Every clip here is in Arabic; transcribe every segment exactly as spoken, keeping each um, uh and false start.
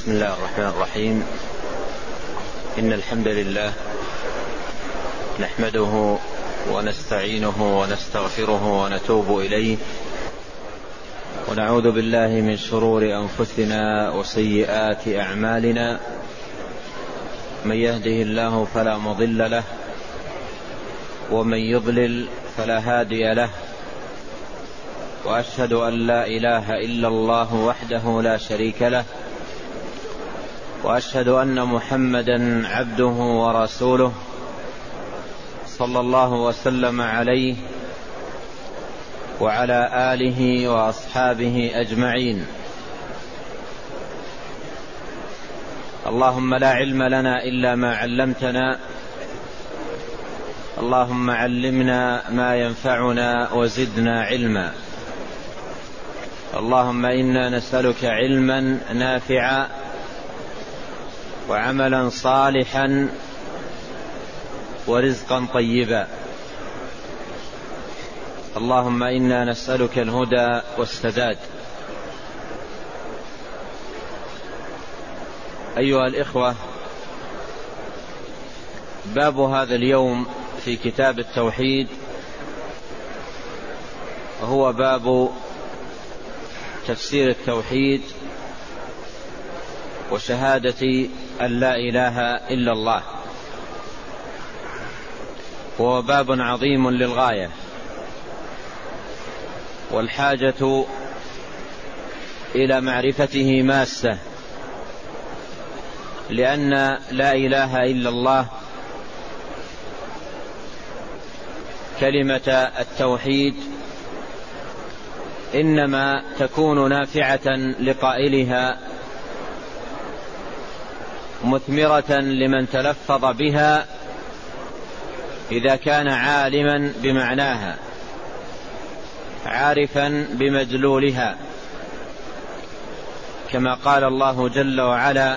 بسم الله الرحمن الرحيم. إن الحمد لله نحمده ونستعينه ونستغفره ونتوب إليه، ونعوذ بالله من شرور أنفسنا وسيئات أعمالنا. من يهده الله فلا مضل له، ومن يضلل فلا هادي له، وأشهد أن لا إله إلا الله وحده لا شريك له، وأشهد أن محمدا عبده ورسوله صلى الله وسلم عليه وعلى آله وأصحابه أجمعين. اللهم لا علم لنا إلا ما علمتنا، اللهم علمنا ما ينفعنا وزدنا علما. اللهم إنا نسألك علما نافعا وعملا صالحا ورزقا طيبا. اللهم إنا نسألك الهدى والسداد. أيها الإخوة، باب هذا اليوم في كتاب التوحيد هو باب تفسير التوحيد وشهادة أن لا إله إلا الله، وهو باب عظيم للغاية، والحاجة إلى معرفته ماسة، لأن لا إله إلا الله كلمة التوحيد إنما تكون نافعة لقائلها، مثمرة لمن تلفظ بها إذا كان عالما بمعناها، عارفا بمدلولها، كما قال الله جل وعلا: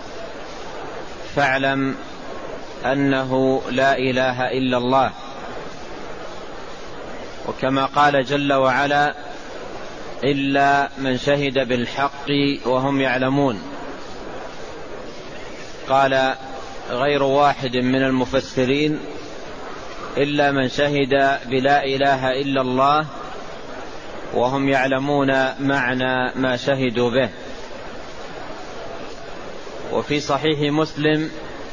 فاعلم أنه لا إله إلا الله. وكما قال جل وعلا: إلا من شهد بالحق وهم يعلمون. قال غير واحد من المفسرين: إلا من شهد بلا إله إلا الله وهم يعلمون معنى ما شهدوا به. وفي صحيح مسلم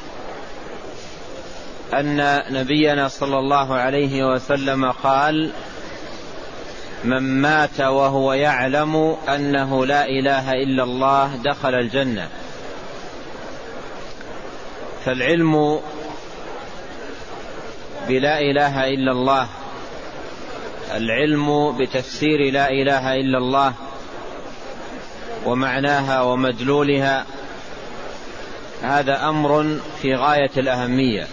أن نبينا صلى الله عليه وسلم قال: من مات وهو يعلم أنه لا إله إلا الله دخل الجنة. فالعلم بلا إله إلا الله، العلم بتفسير لا إله إلا الله ومعناها ومدلولها، هذا أمر في غاية الأهمية.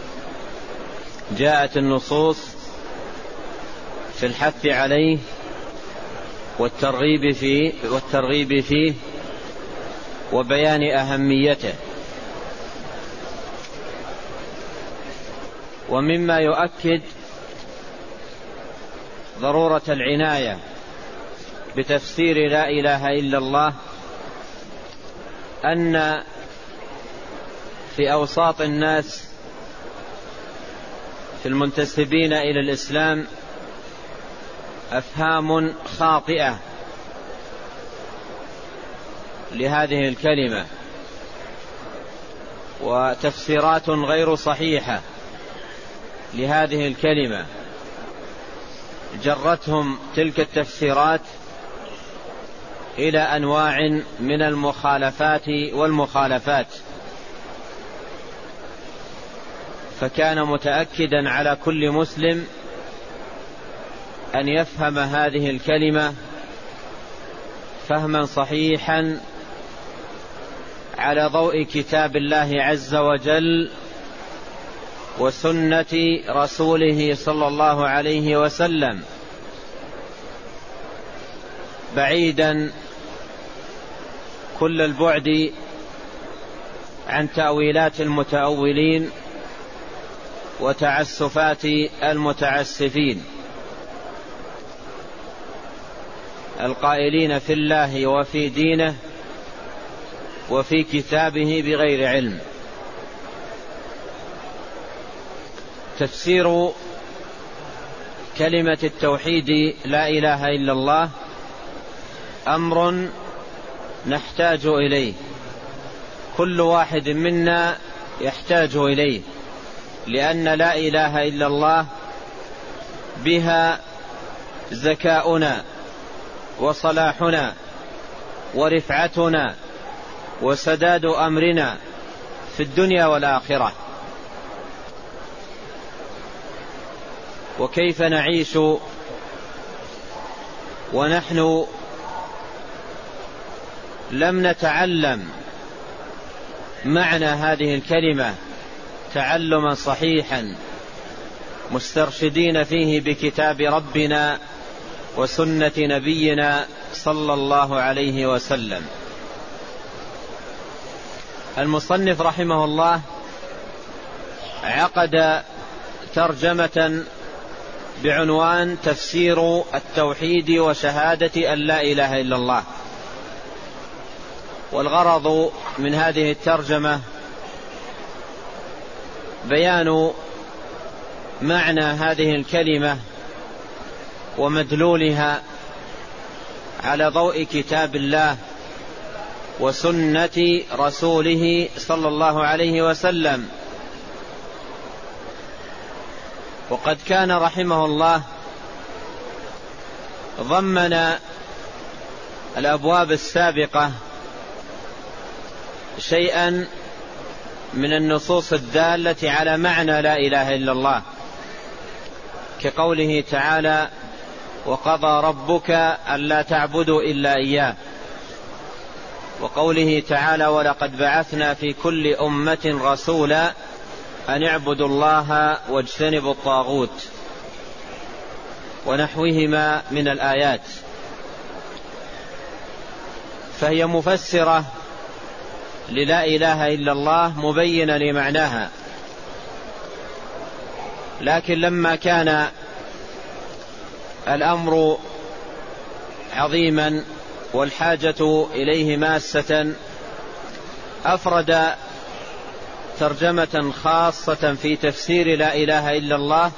جاءت النصوص في الحث عليه والترغيب فيه, والترغيب فيه وبيان أهميته. ومما يؤكد ضرورة العناية بتفسير لا إله إلا الله أن في أوساط الناس في المنتسبين إلى الإسلام أفهام خاطئة لهذه الكلمة، وتفسيرات غير صحيحة لهذه الكلمة، جرتهم تلك التفسيرات إلى أنواع من المخالفات والمخالفات. فكان متأكدا على كل مسلم أن يفهم هذه الكلمة فهما صحيحا على ضوء كتاب الله عز وجل وسنة رسوله صلى الله عليه وسلم، بعيدا كل البعد عن تأويلات المتأولين وتعسفات المتعسفين القائلين في الله وفي دينه وفي كتابه بغير علم. تفسير كلمة التوحيد لا إله إلا الله أمر نحتاج إليه، كل واحد منا يحتاج إليه، لأن لا إله إلا الله بها زكاؤنا وصلاحنا ورفعتنا وسداد أمرنا في الدنيا والآخرة. وكيف نعيش ونحن لم نتعلم معنى هذه الكلمة تعلما صحيحا مسترشدين فيه بكتاب ربنا وسنة نبينا صلى الله عليه وسلم. المصنف رحمه الله عقد ترجمة بعنوان تفسير التوحيد وشهادة أن لا إله إلا الله. والغرض من هذه الترجمة بيان معنى هذه الكلمة ومدلولها على ضوء كتاب الله وسنة رسوله صلى الله عليه وسلم. وقد كان رحمه الله ضمن الأبواب السابقة شيئا من النصوص الدالة على معنى لا إله إلا الله، كقوله تعالى: وقضى ربك ألا تعبدوا إلا إياه، وقوله تعالى: ولقد بعثنا في كل أمة رسولا أن اعبدوا الله واجتنبوا الطاغوت، ونحوهما من الآيات. فهي مفسرة للا إله إلا الله مبينة لمعناها. لكن لما كان الأمر عظيما والحاجة إليه ماسة أفرد ترجمة خاصة في تفسير لا إله إلا الله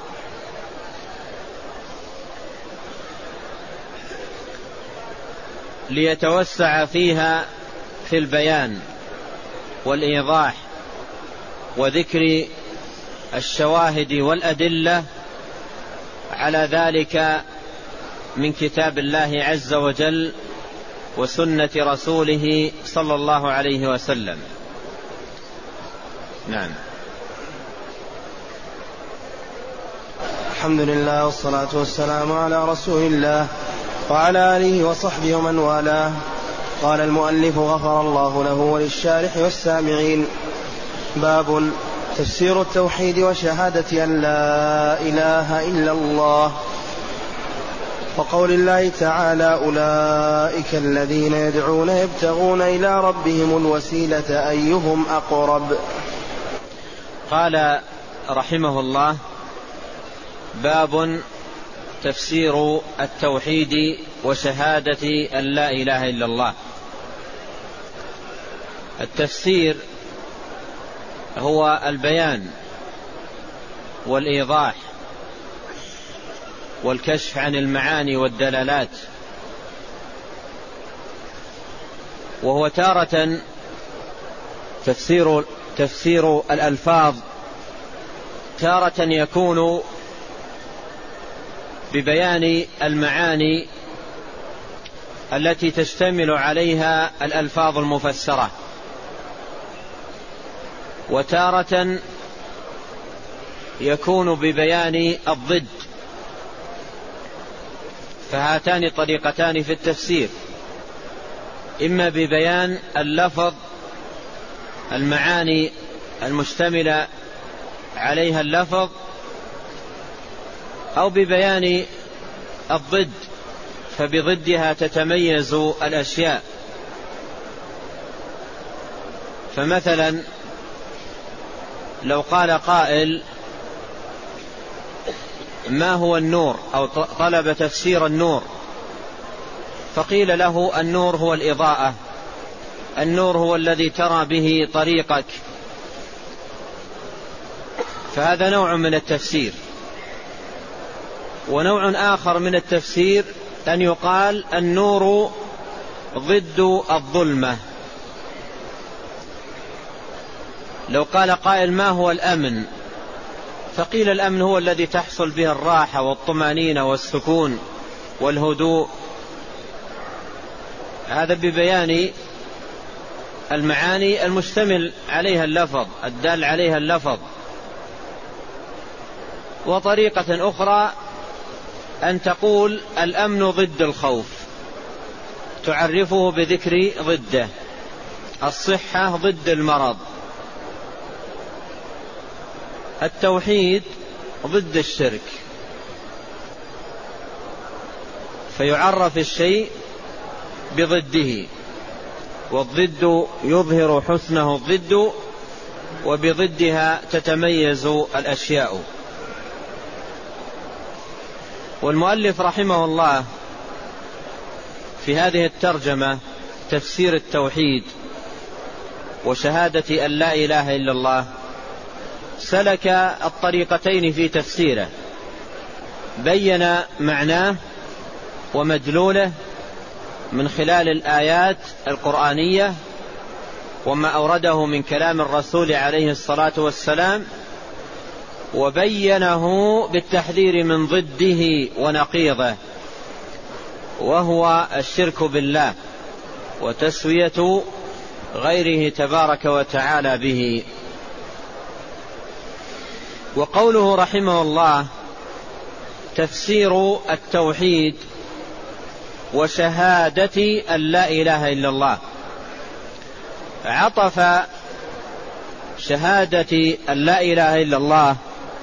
ليتوسع فيها في البيان والإيضاح وذكر الشواهد والأدلة على ذلك من كتاب الله عز وجل وسنة رسوله صلى الله عليه وسلم. نعم. الحمد لله والصلاة والسلام على رسول الله وعلى آله وصحبه ومن والاه. قال المؤلف غفر الله له وللشارح والسامعين: باب تفسير التوحيد وشهادة أن لا إله إلا الله، وقول الله تعالى: أولئك الذين يدعون يبتغون إلى ربهم الوسيلة أيهم أقرب. قال رحمه الله: باب تفسير التوحيد وشهادة أن لا إله إلا الله. التفسير هو البيان والإيضاح والكشف عن المعاني والدلالات، وهو تارة تفسير تفسير الألفاظ، تارة يكون ببيان المعاني التي تشتمل عليها الألفاظ المفسرة، وتارة يكون ببيان الضد. فهاتان طريقتان في التفسير: إما ببيان اللفظ المعاني المشتملة عليها اللفظ، أو ببيان الضد فبضدها تتميز الأشياء. فمثلا لو قال قائل: ما هو النور؟ أو طلب تفسير النور، فقيل له: النور هو الإضاءة النور هو الذي ترى به طريقك، فهذا نوع من التفسير. ونوع آخر من التفسير أن يقال النور ضد الظلمة. لو قال قائل ما هو الأمن؟ فقيل الأمن هو الذي تحصل به الراحة والطمأنينة والسكون والهدوء. هذا ببيان المعاني المشتمل عليها اللفظ، الدال عليها اللفظ. وطريقة أخرى أن تقول الأمن ضد الخوف، تعرفه بذكر ضده. الصحة ضد المرض، التوحيد ضد الشرك، فيعرف الشيء بضده، والضد يظهر حسنه الضد، وبضدها تتميز الأشياء. والمؤلف رحمه الله في هذه الترجمة تفسير التوحيد وشهادة أن لا إله إلا الله سلك الطريقتين في تفسيره، بين معناه ومدلوله من خلال الآيات القرآنية وما أورده من كلام الرسول عليه الصلاة والسلام، وبينه بالتحذير من ضده ونقيضه، وهو الشرك بالله وتسوية غيره تبارك وتعالى به. وقوله رحمه الله تفسير التوحيد وشهادة أن لا إله إلا الله، عطف شهادة أن لا إله إلا الله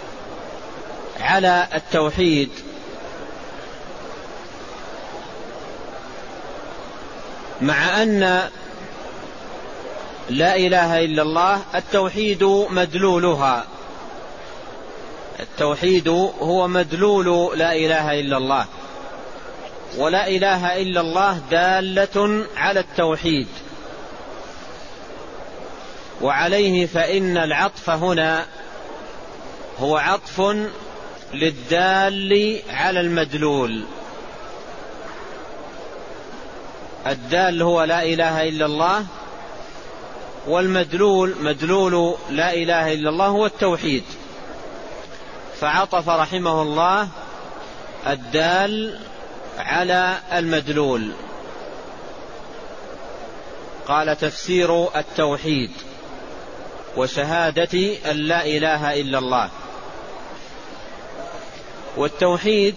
على التوحيد، مع أن لا إله إلا الله التوحيد مدلولها، التوحيد هو مدلول لا إله إلا الله، ولا إله إلا الله دالة على التوحيد، وعليه فإن العطف هنا هو عطف للدال على المدلول. الدال هو لا إله إلا الله، والمدلول مدلول لا إله إلا الله هو التوحيد، فعطف رحمه الله الدال على المدلول. قال تفسير التوحيد وشهادة أن لا إله إلا الله. والتوحيد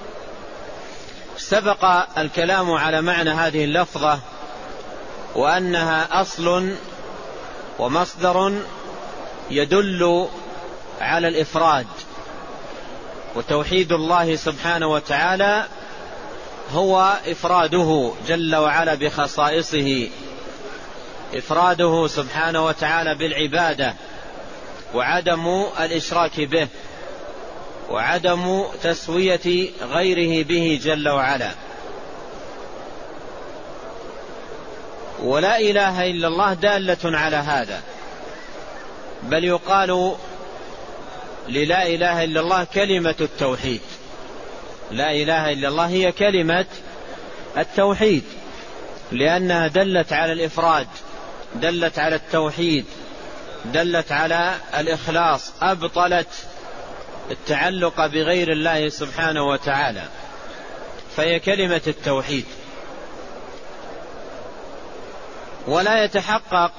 سبق الكلام على معنى هذه اللفظة، وأنها أصل ومصدر يدل على الإفراد، وتوحيد الله سبحانه وتعالى هو إفراده جل وعلا بخصائصه، إفراده سبحانه وتعالى بالعبادة، وعدم الإشراك به، وعدم تسوية غيره به جل وعلا. ولا إله إلا الله دالة على هذا، بل يقال للا إله إلا الله كلمة التوحيد. لا إله إلا الله هي كلمة التوحيد، لأنها دلت على الإفراد، دلت على التوحيد، دلت على الإخلاص، أبطلت التعلق بغير الله سبحانه وتعالى، فهي كلمة التوحيد. ولا يتحقق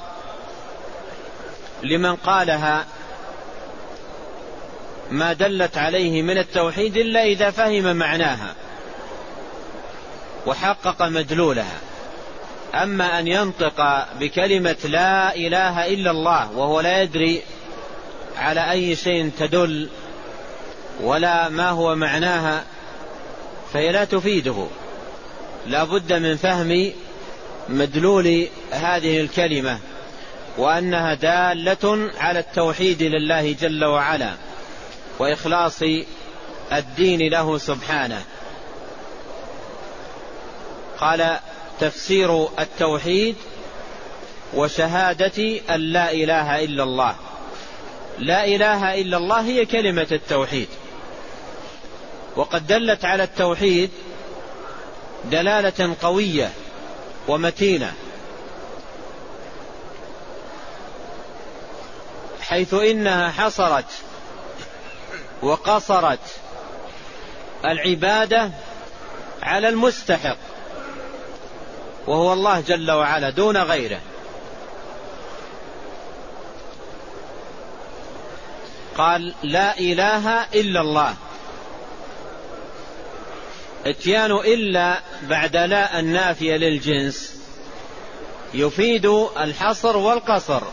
لمن قالها ما دلت عليه من التوحيد إلا إذا فهم معناها وحقق مدلولها. أما أن ينطق بكلمة لا إله إلا الله وهو لا يدري على أي شيء تدل ولا ما هو معناها، فهي لا تفيده. لا بد من فهم مدلول هذه الكلمة، وأنها دالة على التوحيد لله جل وعلا، وإخلاص الدين له سبحانه. قال تفسير التوحيد وشهادة أن لا إله إلا الله. لا إله إلا الله هي كلمة التوحيد، وقد دلت على التوحيد دلالة قوية ومتينة، حيث إنها حصرت وقصرت العبادة على المستحق وهو الله جل وعلا دون غيره. قال لا إله إلا الله. اتيان إلا بعد لا النافية للجنس يفيد الحصر والقصر.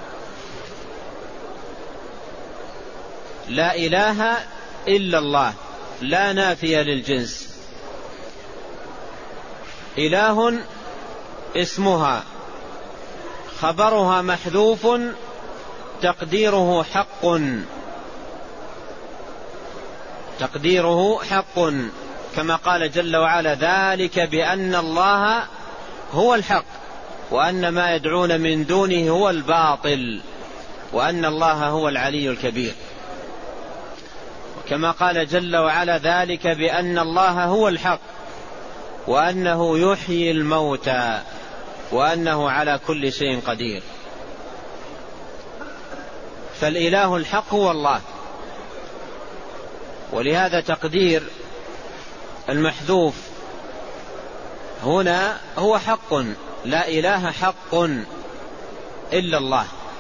لا إله إلا الله لا نافية للجنس. إله اسمها، خبرها محذوف تقديره حق، تقديره حق كما قال جل وعلا ذلك بأن الله هو الحق وأن ما يدعون من دونه هو الباطل وأن الله هو العلي الكبير. وكما قال جل وعلا ذلك بأن الله هو الحق وأنه يحيي الموتى وأنه على كل شيء قدير. فالإله الحق هو الله، ولهذا تقدير المحذوف هنا هو حق. لا إله حق إلا الله.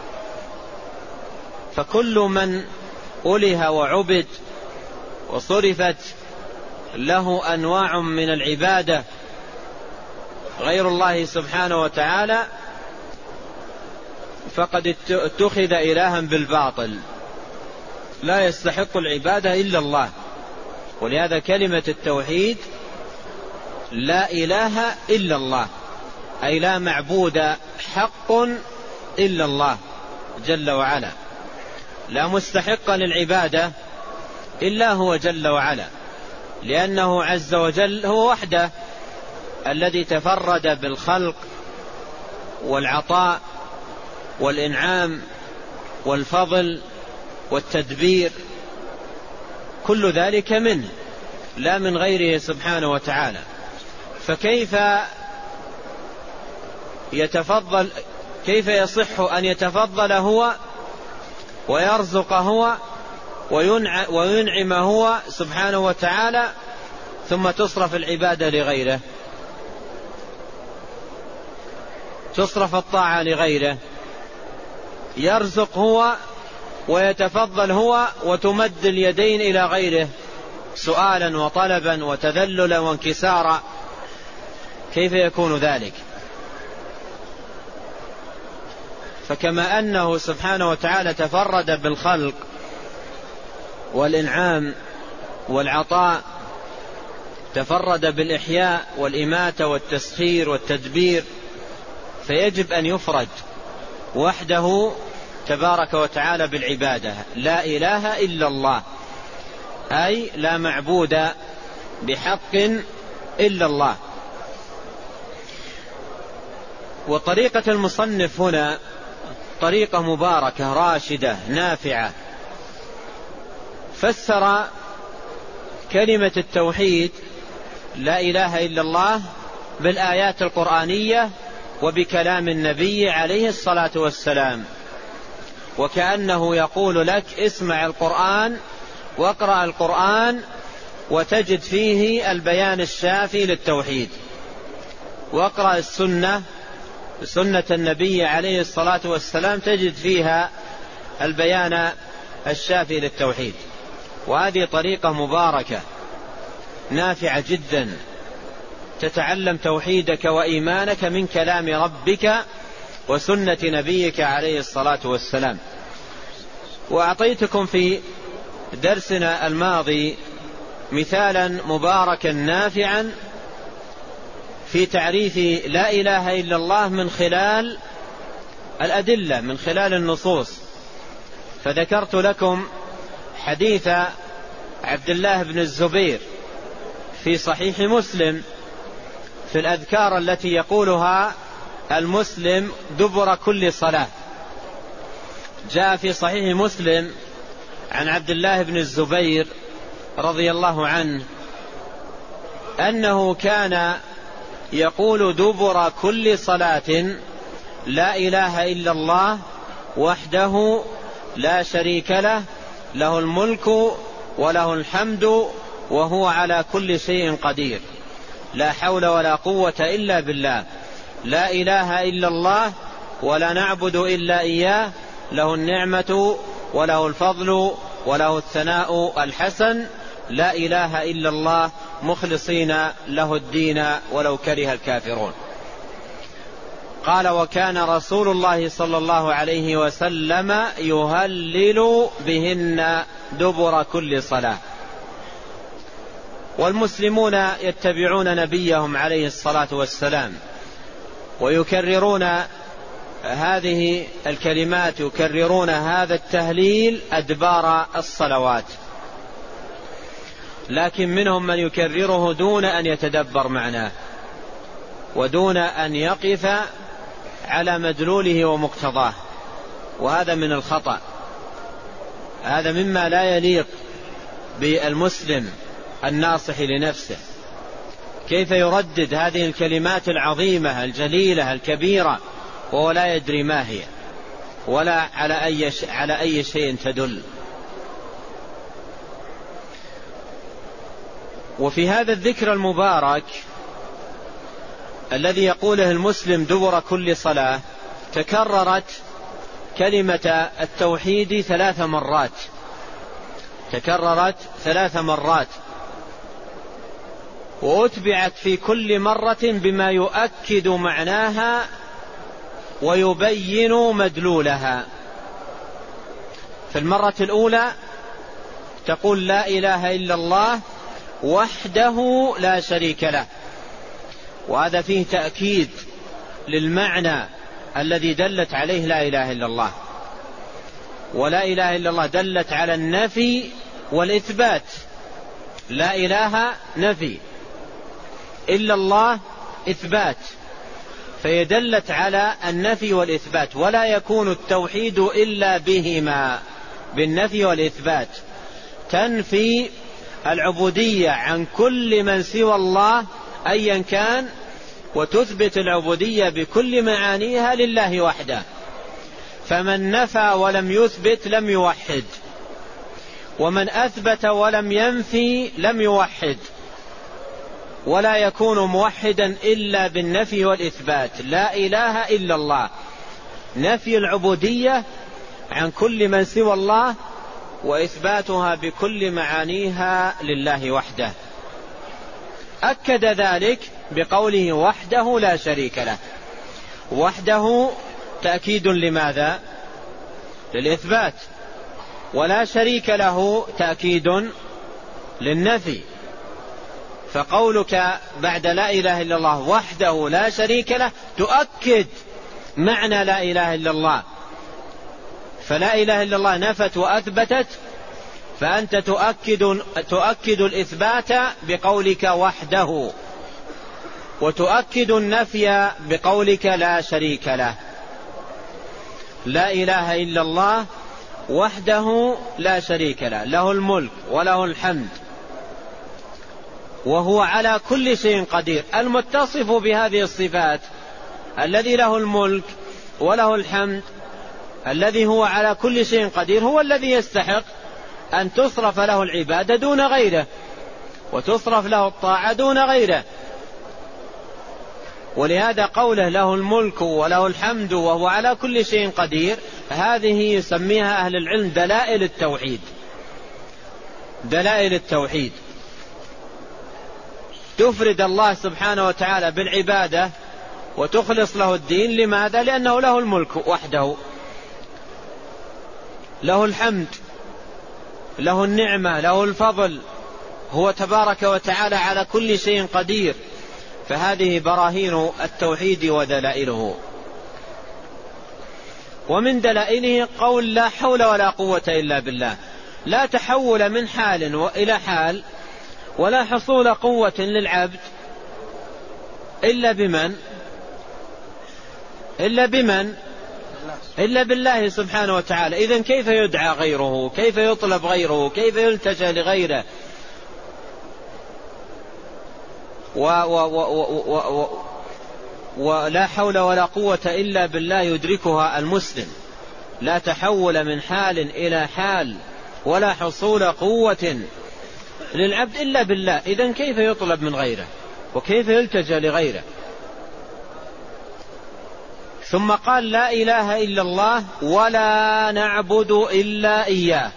فكل من أله وعبد وصرفت له أنواع من العبادة غير الله سبحانه وتعالى فقد اتخذ إلها بالباطل لا يستحق العبادة إلا الله. ولهذا كلمة التوحيد لا إله إلا الله، أي لا معبود حق إلا الله جل وعلا، لا مستحق للعبادة إلا هو جل وعلا، لأنه عز وجل هو وحده الذي تفرد بالخلق والعطاء والإنعام والفضل والتدبير، كل ذلك منه لا من غيره سبحانه وتعالى. فكيف يتفضل، كيف يصح أن يتفضل هو ويرزق هو وينعم هو سبحانه وتعالى ثم تصرف العبادة لغيره، تصرف الطاعة لغيره؟ يرزق هو ويتفضل هو وتمد اليدين إلى غيره سؤالا وطلبا وتذللا وانكسارا، كيف يكون ذلك؟ فكما أنه سبحانه وتعالى تفرد بالخلق والإنعام والعطاء، تفرد بالإحياء والإماتة والتسخير والتدبير، فيجب أن يفرد وحده تبارك وتعالى بالعبادة. لا إله إلا الله، أي لا معبود بحق إلا الله. وطريقة المصنف هنا طريقة مباركة راشدة نافعة. فسر كلمة التوحيد لا إله إلا الله بالآيات القرآنية وبكلام النبي عليه الصلاة والسلام، وكأنه يقول لك اسمع القرآن واقرأ القرآن وتجد فيه البيان الشافي للتوحيد، واقرأ السنة سنة النبي عليه الصلاة والسلام تجد فيها البيان الشافي للتوحيد. وهذه طريقة مباركة نافعة جدا، تتعلم توحيدك وإيمانك من كلام ربك وسنة نبيك عليه الصلاة والسلام. وأعطيتكم في درسنا الماضي مثالا مباركا نافعا في تعريف لا إله إلا الله من خلال الأدلة، من خلال النصوص. فذكرت لكم حديث عبد الله بن الزبير في صحيح مسلم في الأذكار التي يقولها المسلم دبر كل صلاة. جاء في صحيح مسلم عن عبد الله بن الزبير رضي الله عنه أنه كان يقول دبر كل صلاة: لا إله إلا الله وحده لا شريك له، له الملك وله الحمد وهو على كل شيء قدير، لا حول ولا قوة إلا بالله، لا إله إلا الله ولا نعبد إلا إياه، له النعمة وله الفضل وله الثناء الحسن، لا إله إلا الله مخلصين له الدين ولو كره الكافرون. قال: وكان رسول الله صلى الله عليه وسلم يهلل بهن دبر كل صلاة. والمسلمون يتبعون نبيهم عليه الصلاة والسلام ويكررون هذه الكلمات، يكررون هذا التهليل أدبار الصلوات، لكن منهم من يكرره دون أن يتدبر معناه ودون أن يقف على مدلوله ومقتضاه، وهذا من الخطأ، هذا مما لا يليق بالمسلم الناصح لنفسه. كيف يردد هذه الكلمات العظيمة الجليلة الكبيرة وهو لا يدري ما هي ولا على أي على أي شيء تدل؟ وفي هذا الذكر المبارك الذي يقوله المسلم دبر كل صلاة تكررت كلمة التوحيد ثلاث مرات، تكررت ثلاث مرات، وأتبعت في كل مرة بما يؤكد معناها ويبين مدلولها. في المرة الأولى تقول: لا إله إلا الله وحده لا شريك له، وهذا فيه تأكيد للمعنى الذي دلت عليه لا إله إلا الله. ولا إله إلا الله دلت على النفي والإثبات، لا إله نفي، إلا الله إثبات، فيدلت على النفي والإثبات، ولا يكون التوحيد إلا بهما، بالنفي والإثبات. تنفي العبودية عن كل من سوى الله أيا كان، وتثبت العبودية بكل معانيها لله وحده. فمن نفى ولم يثبت لم يوحد، ومن أثبت ولم ينفي لم يوحد، ولا يكون موحدا إلا بالنفي والإثبات. لا إله إلا الله، نفي العبودية عن كل من سوى الله وإثباتها بكل معانيها لله وحده. أكد ذلك بقوله وحده لا شريك له. وحده تأكيد لماذا؟ للإثبات. ولا شريك له تأكيد للنفي. فقولك بعد لا إله إلا الله وحده لا شريك له تؤكد معنى لا إله إلا الله. فلا إله إلا الله نفت وأثبتت، فأنت تؤكد, تؤكد الإثبات بقولك وحده، وتؤكد النفي بقولك لا شريك له. لا إله إلا الله وحده لا شريك له، له الملك وله الحمد وهو على كل شيء قدير. المتصف بهذه الصفات الذي له الملك وله الحمد الذي هو على كل شيء قدير هو الذي يستحق أن تصرف له العبادة دون غيره، وتصرف له الطاعة دون غيره. ولهذا قوله له الملك وله الحمد وهو على كل شيء قدير، هذه يسميها أهل العلم دلائل التوحيد. دلائل التوحيد تفرد الله سبحانه وتعالى بالعبادة وتخلص له الدين. لماذا؟ لأنه له الملك وحده، له الحمد، له النعمة، له الفضل، هو تبارك وتعالى على كل شيء قدير. فهذه براهين التوحيد ودلائله. ومن دلائله قول لا حول ولا قوة إلا بالله، لا تحول من حال إلى حال ولا حصول قوة للعبد إلا بمن؟ إلا بمن؟ إلا بالله سبحانه وتعالى. إذن كيف يدعى غيره؟ كيف يطلب غيره؟ كيف يلتجأ لغيره؟ و و و و و ولا حول ولا قوة إلا بالله يدركها المسلم، لا تحول من حال إلى حال ولا حصول قوة للعبد إلا بالله. إذن كيف يطلب من غيره وكيف يلتجأ لغيره؟ ثم قال لا إله إلا الله ولا نعبد إلا إياه.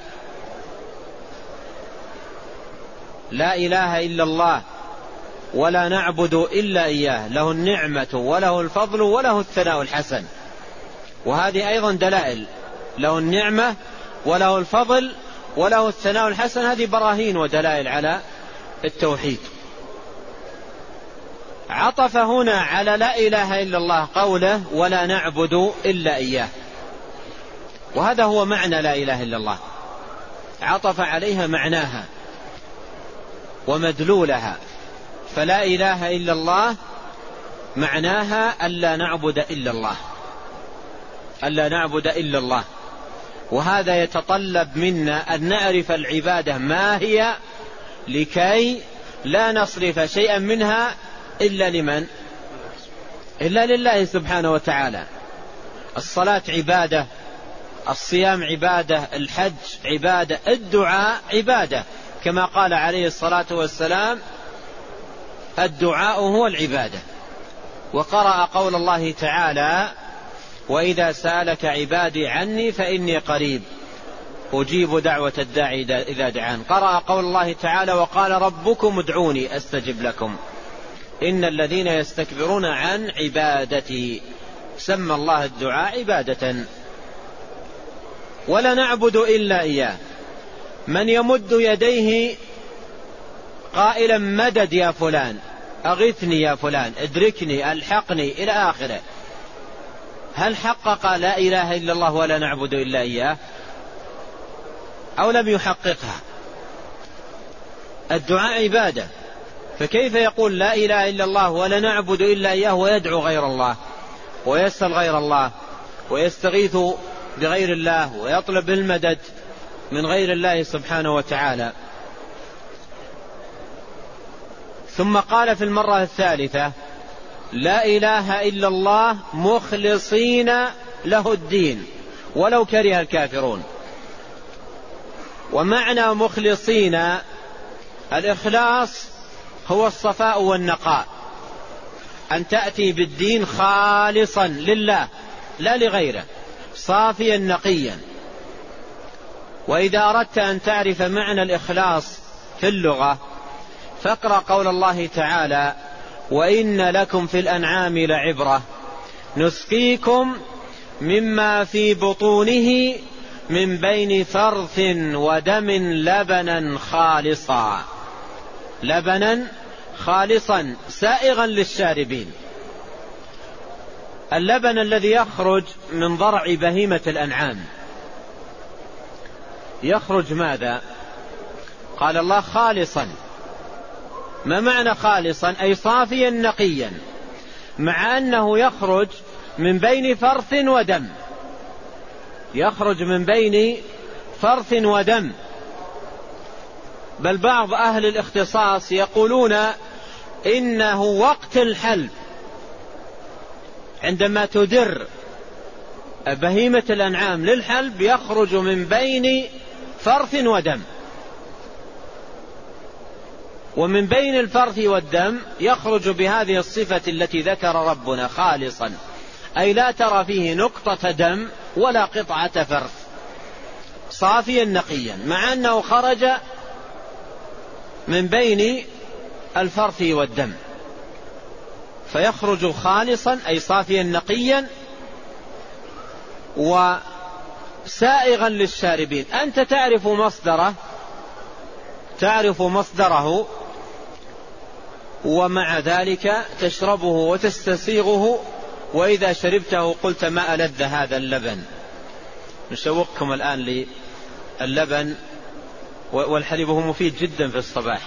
لا إله إلا الله ولا نعبد إلا إياه، له النعمة وله الفضل وله الثناء الحسن. وهذه أيضا دلائل، له النعمة وله الفضل وله الثناء الحسن، هذه براهين ودلائل على التوحيد. عطف هنا على لا إله إلا الله قوله ولا نعبد إلا إياه، وهذا هو معنى لا إله إلا الله، عطف عليها معناها ومدلولها. فلا إله إلا الله معناها ألا نعبد إلا الله، ألا نعبد إلا الله. وهذا يتطلب منا أن نعرف العبادة ما هي، لكي لا نصرف شيئا منها إلا لمن؟ إلا لله سبحانه وتعالى. الصلاة عبادة، الصيام عبادة، الحج عبادة، الدعاء عبادة، كما قال عليه الصلاة والسلام الدعاء هو العبادة. وقرأ قول الله تعالى وإذا سألك عبادي عني فإني قريب أجيب دعوة الداعي إذا دعان. قرأ قول الله تعالى وقال ربكم ادعوني أستجب لكم إن الذين يستكبرون عن عبادتي. سمى الله الدعاء عبادة. ولا نعبد إلا إياه، من يمد يديه قائلا مدد يا فلان، أغثني يا فلان، ادركني، ألحقني، إلى آخره، هل حقق لا إله إلا الله ولا نعبد إلا إياه أو لم يحققها؟ الدعاء عبادة، فكيف يقول لا إله إلا الله ولا نعبد إلا إياه ويدعو غير الله ويسأل غير الله ويستغيث بغير الله ويطلب المدد من غير الله سبحانه وتعالى؟ ثم قال في المرة الثالثة لا إله إلا الله مخلصين له الدين ولو كره الكافرون. ومعنى مخلصين الإخلاص هو الصفاء والنقاء، أن تأتي بالدين خالصا لله لا لغيره، صافيا نقيا. وإذا أردت أن تعرف معنى الإخلاص في اللغة فاقرأ قول الله تعالى وإن لكم في الأنعام لعبرة نسقيكم مما في بطونه من بين فرث ودم لبنا خالصا، لبنا خالصا سائغا للشاربين. اللبن الذي يخرج من ضرع بهيمة الأنعام يخرج ماذا؟ قال الله خالصا. ما معنى خالصا؟ أي صافيا نقيا، مع أنه يخرج من بين فرث ودم، يخرج من بين فرث ودم. بل بعض أهل الاختصاص يقولون إنه وقت الحلب عندما تدر بهيمة الأنعام للحلب يخرج من بين فرث ودم، ومن بين الفرث والدم يخرج بهذه الصفة التي ذكر ربنا خالصا، أي لا ترى فيه نقطة دم ولا قطعة فرث، صافيا نقيا، مع أنه خرج من بين الفرث والدم، فيخرج خالصا أي صافيا نقيا وسائغا للشاربين. أنت تعرف مصدره، تعرف مصدره ومع ذلك تشربه وتستسيغه، وإذا شربته قلت ما ألذ هذا اللبن. نشوقكم الآن للبن، والحليب هو مفيد جدا في الصباح،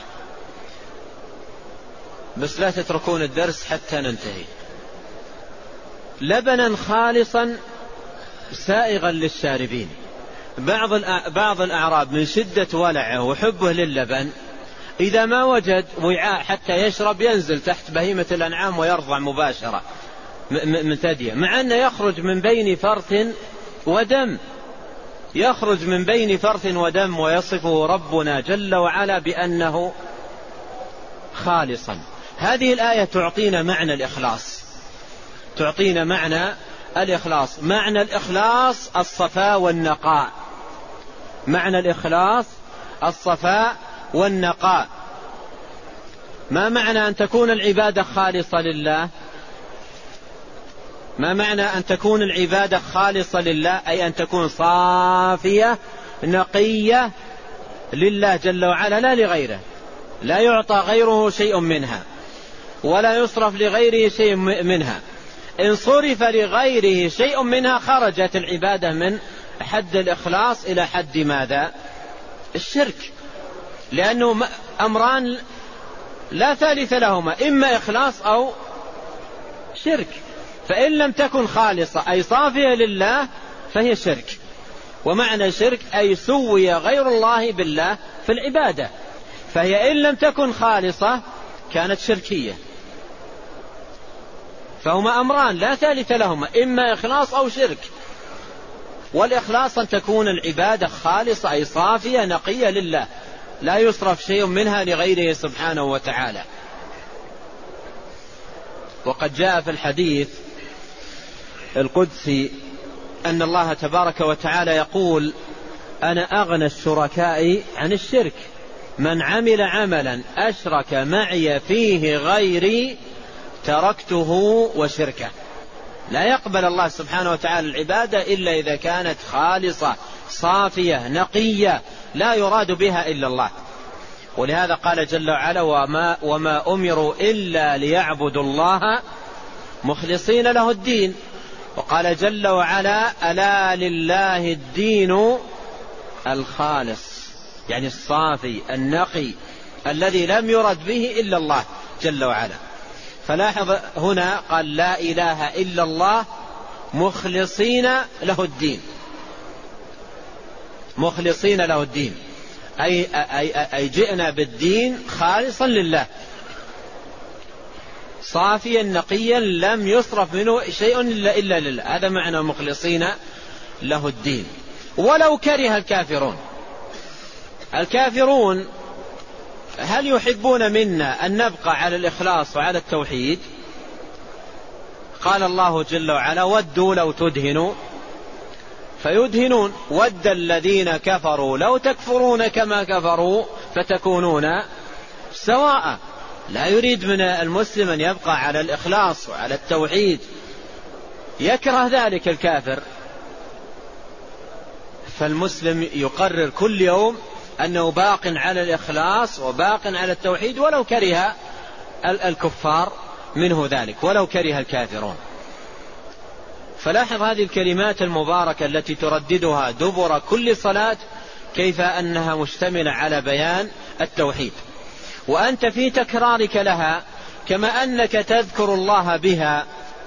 بس لا تتركون الدرس حتى ننتهي، لبنا خالصا سائغا للشاربين. بعض بعض الأعراب من شدة ولعه وحبه للبن إذا ما وجد وعاء حتى يشرب ينزل تحت بهيمة الأنعام ويرضع مباشرة من ثديه، مع أنه يخرج من بين فرث ودم، يخرج من بين فرث ودم، ويصفه ربنا جل وعلا بأنه خالصا. هذه الآية تعطينا معنى الإخلاص، تعطينا معنى الإخلاص. معنى الإخلاص الصفاء والنقاء، معنى الإخلاص الصفاء والنقاء. ما معنى أن تكون العبادة خالصة لله؟ ما معنى أن تكون العبادة خالصة لله؟ أي أن تكون صافية نقية لله جل وعلا لا لغيره، لا يعطى غيره شيء منها ولا يصرف لغيره شيء منها. إن صرف لغيره شيء منها خرجت العبادة من حد الإخلاص إلى حد ماذا؟ الشرك، لأنه أمران لا ثالث لهما، إما إخلاص أو شرك. فإن لم تكن خالصة أي صافية لله فهي شرك. ومعنى شرك أي سوي غير الله بالله في العبادة، فهي إن لم تكن خالصة كانت شركية. فهما أمران لا ثالث لهما، إما إخلاص أو شرك. والإخلاص أن تكون العبادة خالصة أي صافية نقية لله، لا يصرف شيء منها لغيره سبحانه وتعالى. وقد جاء في الحديث القدسي أن الله تبارك وتعالى يقول: أنا أغنى الشركاء عن الشرك، من عمل عملا أشرك معي فيه غيري تركته وشركه. لا يقبل الله سبحانه وتعالى العبادة إلا إذا كانت خالصة صافية نقية لا يراد بها إلا الله. ولهذا قال جل وعلا: وما, وما أمروا إلا ليعبدوا الله مخلصين له الدين. وقال جل وعلا: ألا لله الدين الخالص، يعني الصافي النقي الذي لم يرد به إلا الله جل وعلا. فلاحظ هنا قال: لا إله إلا الله مخلصين له الدين، مخلصين له الدين أي, أي, أي جئنا بالدين خالصا لله، صافيا نقيا لم يصرف منه شيء إلا لله. هذا معنى مخلصين له الدين. ولو كره الكافرون، الكافرون هل يحبون منا أن نبقى على الإخلاص وعلى التوحيد؟ قال الله جل وعلا: ودوا لو تدهنوا فيدهنون، ود الذين كفروا لو تكفرون كما كفروا فتكونون سواء. لا يريد من المسلم أن يبقى على الإخلاص وعلى التوحيد، يكره ذلك الكافر. فالمسلم يقرر كل يوم أنه باق على الإخلاص وباق على التوحيد ولو كره الكفار منه ذلك، ولو كره الكافرون. فلاحظ هذه الكلمات المباركة التي ترددها دبر كل صلاة كيف أنها مشتملة على بيان التوحيد. وأنت في تكرارك لها كما أنك تذكر الله بها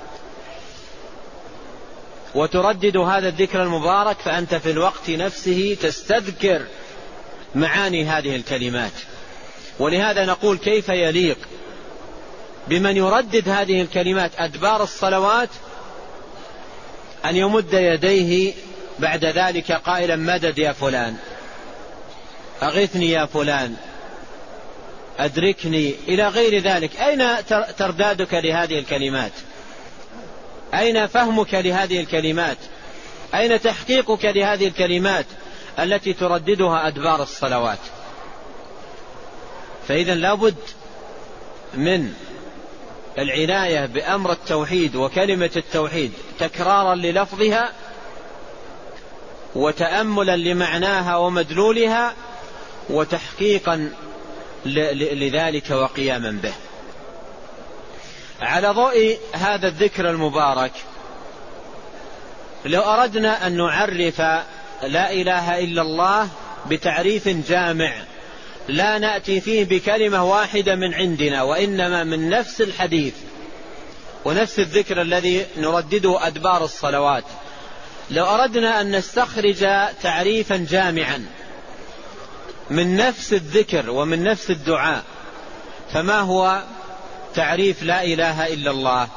وتردد هذا الذكر المبارك، فأنت في الوقت نفسه تستذكر معاني هذه الكلمات. ولهذا نقول: كيف يليق بمن يردد هذه الكلمات أدبار الصلوات أن يمد يديه بعد ذلك قائلا: مدد يا فلان، أغثني يا فلان، أدركني، إلى غير ذلك. أين تردادك لهذه الكلمات؟ أين فهمك لهذه الكلمات؟ أين تحقيقك لهذه الكلمات التي ترددها أدبار الصلوات؟ فإذا لابد من العناية بأمر التوحيد وكلمة التوحيد تكرارا للفظها وتأملا لمعناها ومدلولها وتحقيقا لذلك وقياما به. على ضوء هذا الذكر المبارك، لو أردنا أن نعرف لا إله إلا الله بتعريف جامع لا نأتي فيه بكلمة واحدة من عندنا، وإنما من نفس الحديث ونفس الذكر الذي نردده أدبار الصلوات. لو أردنا أن نستخرج تعريفا جامعا من نفس الذكر ومن نفس الدعاء، فما هو تعريف لا إله إلا الله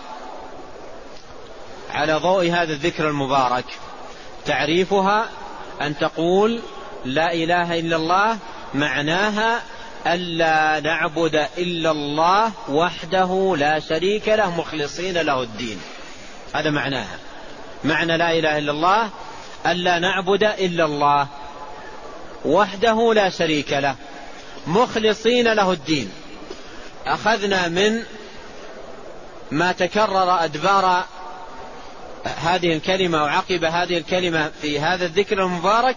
على ضوء هذا الذكر المبارك؟ تعريفها أن تقول لا إله إلا الله معناها ألا نعبد إلا الله وحده لا شريك له مخلصين له الدين. هذا معناها، معنى لا إله إلا الله ألا نعبد إلا الله وحده لا شريك له مخلصين له الدين. أخذنا من ما تكرر أدبار هذه الكلمة وعقب هذه الكلمة في هذا الذكر المبارك،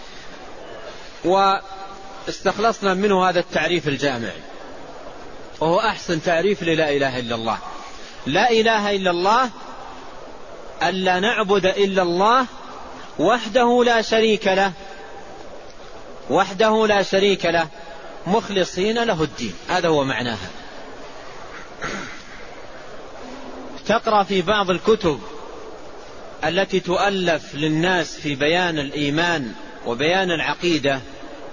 واستخلصنا منه هذا التعريف الجامع، وهو أحسن تعريف للا إله إلا الله. لا إله إلا الله ألا نعبد إلا الله وحده لا شريك له وحده لا شريك له مخلصين له الدين. هذا هو معناها. تقرأ في بعض الكتب التي تؤلف للناس في بيان الإيمان وبيان العقيدة،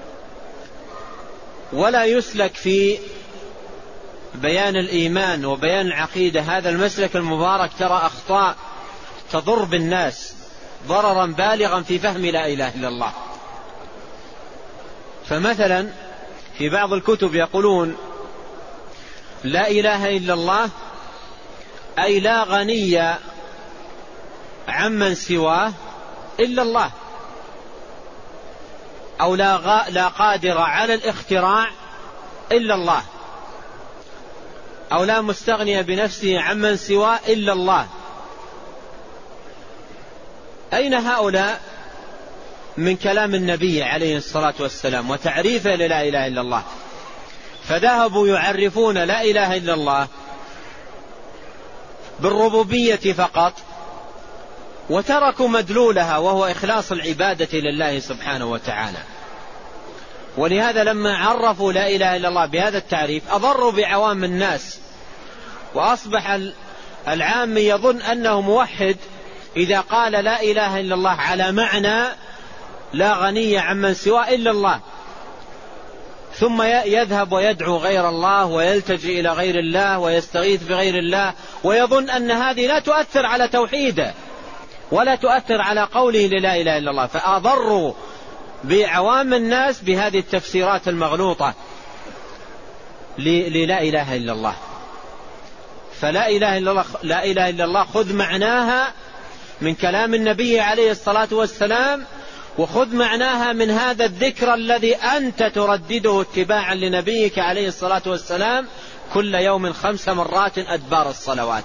ولا يسلك في بيان الإيمان وبيان العقيدة هذا المسلك المبارك، ترى أخطاء تضر بالناس ضررا بالغا في فهم لا إله إلا الله. فمثلا في بعض الكتب يقولون لا إله إلا الله أي لا غني عمن سواه إلا الله، أو لا, غ... لا قادر على الاختراع إلا الله، أو لا مستغني بنفسه عمن سواه إلا الله. أين هؤلاء من كلام النبي عليه الصلاة والسلام وتعريفه للا إله إلا الله؟ فذهبوا يعرفون لا إله إلا الله بالربوبية فقط، وتركوا مدلولها وهو إخلاص العبادة لله سبحانه وتعالى. ولهذا لما عرفوا لا إله إلا الله بهذا التعريف أضروا بعوام الناس، وأصبح العام يظن أنه موحد إذا قال لا إله إلا الله على معنى لا غني عمن سواه إلا الله، ثم يذهب ويدعو غير الله ويلتجئ إلى غير الله ويستغيث بغير الله، ويظن أن هذه لا تؤثر على توحيده ولا تؤثر على قوله لا إله إلا الله. فأضروا بعوام الناس بهذه التفسيرات المغلوطة للا إله إلا الله. فلا إله إلا الله لا إله إلا الله خذ معناها من كلام النبي عليه الصلاة والسلام، وخذ معناها من هذا الذكر الذي أنت تردده اتباعا لنبيك عليه الصلاة والسلام كل يوم خمس مرات أدبار الصلوات.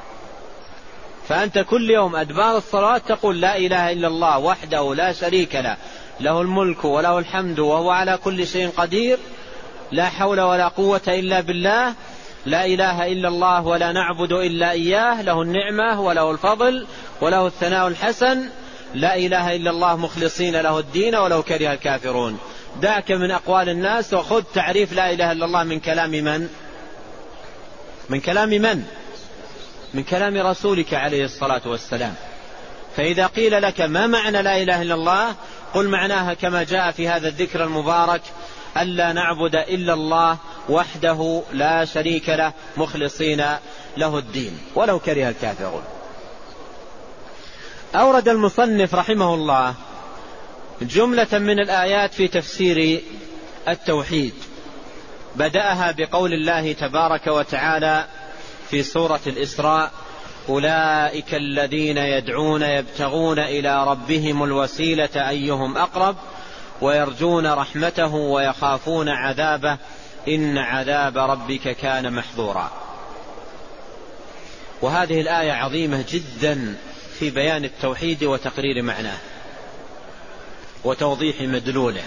فأنت كل يوم أدبار الصلوات تقول لا إله إلا الله وحده لا شريك له له الملك وله الحمد وهو على كل شيء قدير، لا حول ولا قوة إلا بالله، لا إله إلا الله ولا نعبد إلا إياه، له النعمة وله الفضل وله الثناء الحسن، لا إله إلا الله مخلصين له الدين ولو كره الكافرون. دعك من أقوال الناس وخذ تعريف لا إله إلا الله من كلام من؟ من كلام من؟ من كلام رسولك عليه الصلاة والسلام. فإذا قيل لك ما معنى لا إله إلا الله قل معناها كما جاء في هذا الذكر المبارك ألا نعبد إلا الله وحده لا شريك له مخلصين له الدين ولو كره الكافرون. أورد المصنف رحمه الله جملة من الآيات في تفسير التوحيد، بدأها بقول الله تبارك وتعالى في سورة الإسراء أولئك الذين يدعون يبتغون إلى ربهم الوسيلة أيهم أقرب ويرجون رحمته ويخافون عذابه إن عذاب ربك كان محظورا. وهذه الآية عظيمة جدا في بيان التوحيد وتقرير معناه وتوضيح مدلوله.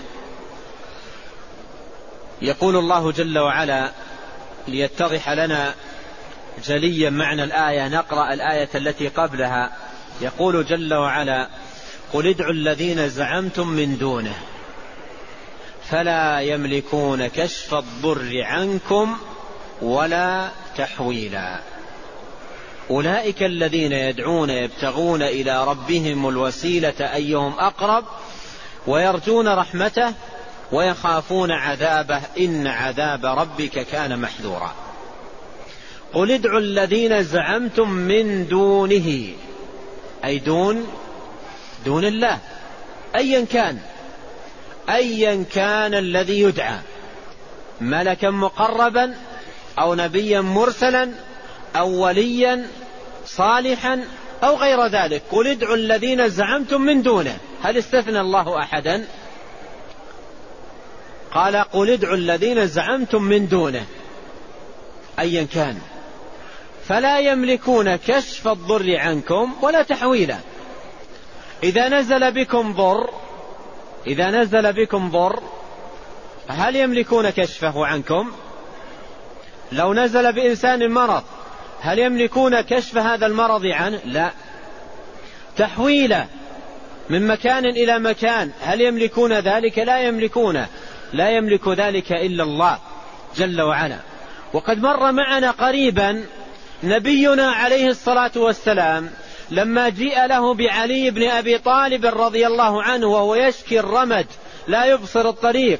يقول الله جل وعلا ليتضح لنا جليا معنى الآية نقرأ الآية التي قبلها. يقول جل وعلا قل ادعوا الذين زعمتم من دونه فلا يملكون كشف الضر عنكم ولا تحويلا. أولئك الذين يدعون يبتغون إلى ربهم الوسيلة أيهم أقرب ويرجون رحمته ويخافون عذابه إن عذاب ربك كان محذورا. قل ادعوا الذين زعمتم من دونه، أي دون دون الله، أيا كان أيا كان الذي يدعى، ملكا مقربا أو نبيا مرسلا أو وليا صالحا أو غير ذلك. قل ادعوا الذين زعمتم من دونه، هل استثنى الله أحدا؟ قال قل ادعوا الذين زعمتم من دونه أيا كان، فلا يملكون كشف الضر عنكم ولا تحويله. إذا نزل بكم ضر إذا نزل بكم ضر هل يملكون كشفه عنكم؟ لو نزل بإنسان مرض هل يملكون كشف هذا المرض عنه؟ لا. تحويله من مكان إلى مكان هل يملكون ذلك؟ لا يملكونه، لا يملك ذلك إلا الله جل وعلا. وقد مر معنا قريبا نبينا عليه الصلاة والسلام لما جيء له بعلي بن أبي طالب رضي الله عنه وهو يشكي الرمد لا يبصر الطريق،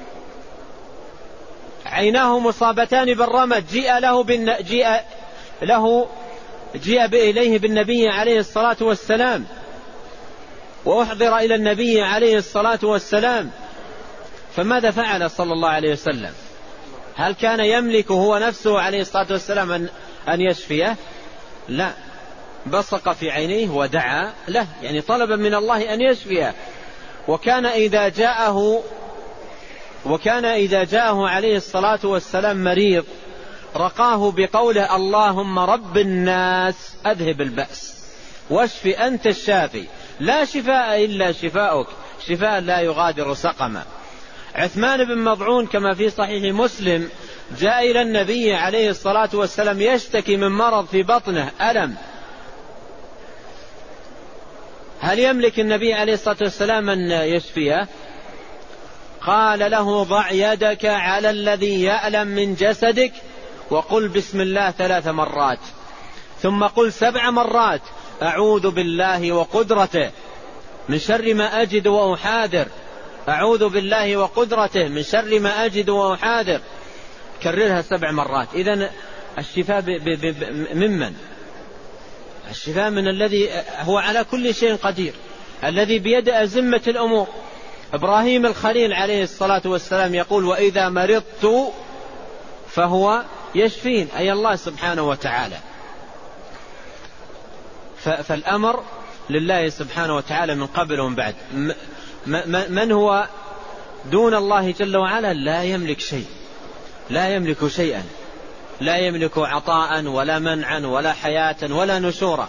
عيناه مصابتان بالرمد، جيء له بالن... جيء له جيء إليه بالنبي عليه الصلاة والسلام وأحضر إلى النبي عليه الصلاة والسلام، فماذا فعل صلى الله عليه وسلم؟ هل كان يملك هو نفسه عليه الصلاة والسلام أن, أن يشفيه؟ لا، بصق في عينيه ودعا له، يعني طلب من الله أن يشفيه. وكان إذا جاءه وكان إذا جاءه عليه الصلاة والسلام مريض رقاه بقوله اللهم رب الناس أذهب البأس واشف أنت الشافي لا شفاء إلا شفاؤك شفاء لا يغادر سقما. عثمان بن مضعون كما في صحيح مسلم جاء إلى النبي عليه الصلاة والسلام يشتكي من مرض في بطنه ألم، هل يملك النبي عليه الصلاة والسلام أن يشفيه؟ قال له ضع يدك على الذي يألم من جسدك وقل بسم الله ثلاث مرات، ثم قل سبع مرات أعوذ بالله وقدرته من شر ما أجد وأحاذر، أعوذ بالله وقدرته من شر ما أجد وأحاذر، كررها سبع مرات. إذن الشفاء ممن؟ الشفاء من الذي هو على كل شيء قدير، الذي بيد أزمة الأمور. إبراهيم الخليل عليه الصلاة والسلام يقول وإذا مرضت فهو يشفين، أي الله سبحانه وتعالى. فالأمر لله سبحانه وتعالى من قبل ومن بعد. من هو دون الله جل وعلا لا يملك شيء، لا يملك شيئا، لا يملك عطاء ولا منعا ولا حياة ولا نشورا.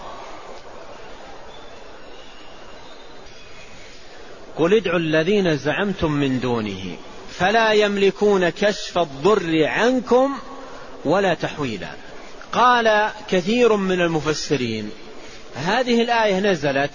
قل ادعوا الذين زعمتم من دونه فلا يملكون كشف الضر عنكم ولا تحويلا. قال كثير من المفسرين هذه الآية نزلت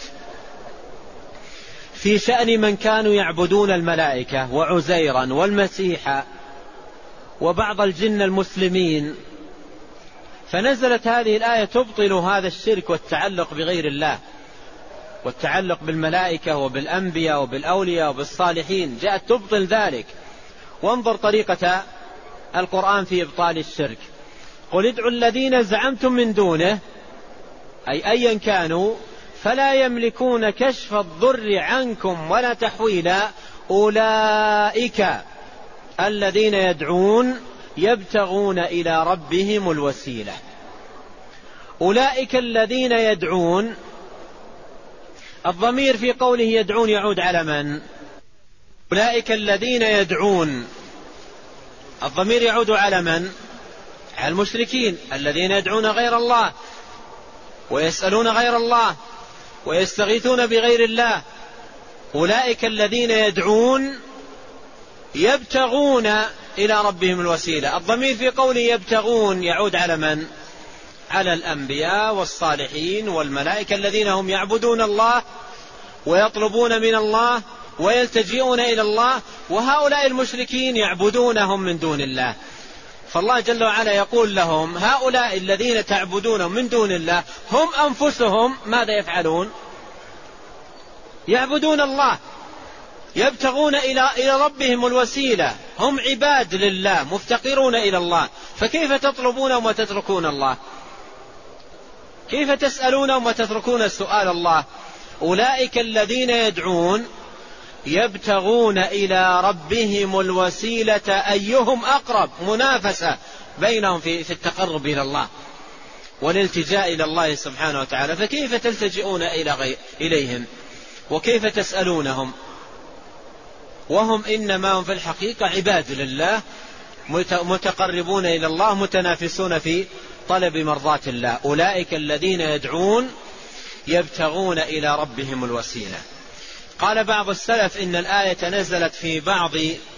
في شأن من كانوا يعبدون الملائكة وعزيرا والمسيح وبعض الجن المسلمين، فنزلت هذه الآية تبطل هذا الشرك والتعلق بغير الله والتعلق بالملائكة وبالأنبياء وبالأولياء وبالصالحين، جاءت تبطل ذلك. وانظر طريقة القرآن في إبطال الشرك. قل ادعوا الذين زعمتم من دونه أي أيا كانوا فلا يملكون كشف الضر عنكم ولا تحويلا أولئك الذين يدعون يبتغون إلى ربهم الوسيلة. أولئك الذين يدعون، الضمير في قوله يدعون يعود على من؟ أولئك الذين يدعون، الضمير يعود على من؟ على المشركين الذين يدعون غير الله ويسألون غير الله ويستغيثون بغير الله. أولئك الذين يدعون يبتغون إلى ربهم الوسيلة. الضمير في قوله يبتغون يعود على من؟ على الأنبياء والصالحين والملائكة الذين هم يعبدون الله ويطلبون من الله ويلتجئون إلى الله، وهؤلاء المشركين يعبدونهم من دون الله. فالله جل وعلا يقول لهم هؤلاء الذين تعبدون من دون الله هم أنفسهم ماذا يفعلون؟ يعبدون الله، يبتغون إلى ربهم الوسيلة، هم عباد لله مفتقرون إلى الله، فكيف تطلبونهم وتتركون الله؟ كيف تسألونهم وتتركون السؤال الله؟ أولئك الذين يدعون يبتغون إلى ربهم الوسيلة أيهم أقرب، منافسة بينهم في التقرب إلى الله والالتجاء إلى الله سبحانه وتعالى، فكيف تلتجئون إليهم وكيف تسألونهم وهم إنما هم في الحقيقة عباد لله متقربون إلى الله متنافسون في طلب مرضات الله. أولئك الذين يدعون يبتغون إلى ربهم الوسيلة. قال بعض السلف إن الآية نزلت في بعض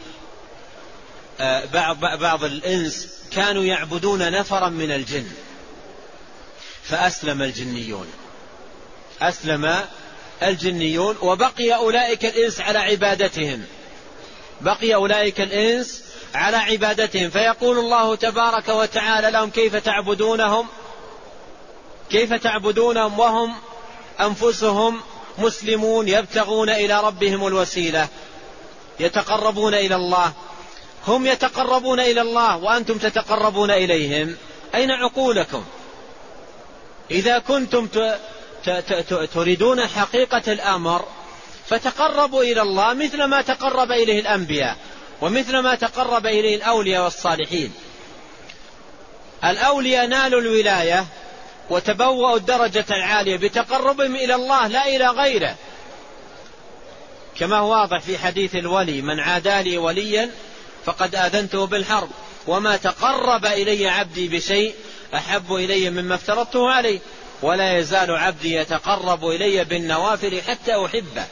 بعض بعض الإنس كانوا يعبدون نفرا من الجن فأسلم الجنيون أسلم الجنيون وبقي أولئك الإنس على عبادتهم بقي أولئك الإنس على عبادتهم فيقول الله تبارك وتعالى لهم كيف تعبدونهم كيف تعبدونهم وهم أنفسهم مسلمون يبتغون إلى ربهم الوسيلة يتقربون إلى الله، هم يتقربون إلى الله وأنتم تتقربون إليهم، أين عقولكم؟ إذا كنتم تريدون حقيقة الأمر فتقربوا إلى الله مثل ما تقرب إليه الأنبياء ومثل ما تقرب إليه الأولياء والصالحين. الأولياء نالوا الولاية وتبوأوا الدرجة العالية بتقربهم إلى الله لا إلى غيره، كما هو واضح في حديث الولي من عادى لي وليا فقد آذنته بالحرب وما تقرب إلي عبدي بشيء أحب إلي مما افترضته عليه ولا يزال عبدي يتقرب إلي بالنوافل حتى أحبه.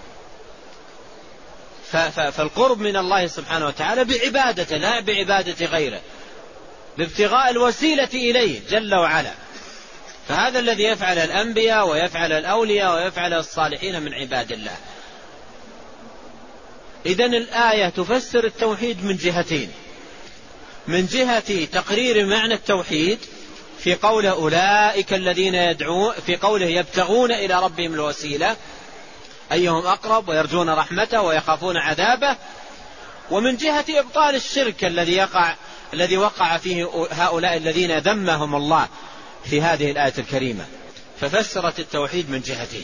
فالقرب من الله سبحانه وتعالى بعبادته لا بعبادة غيره، بابتغاء الوسيلة إليه جل وعلا. فهذا الذي يفعل الأنبياء ويفعل الأولياء ويفعل الصالحين من عباد الله. إذن الآية تفسر التوحيد من جهتين، من جهة تقرير معنى التوحيد في قول أولئك الذين يدعون في قوله يبتغون إلى ربهم الوسيلة أيهم أقرب ويرجون رحمته ويخافون عذابه، ومن جهة إبطال الشرك الذي يقع الذي وقع فيه هؤلاء الذين ذمهم الله في هذه الآية الكريمة. ففسرت التوحيد من جهتين،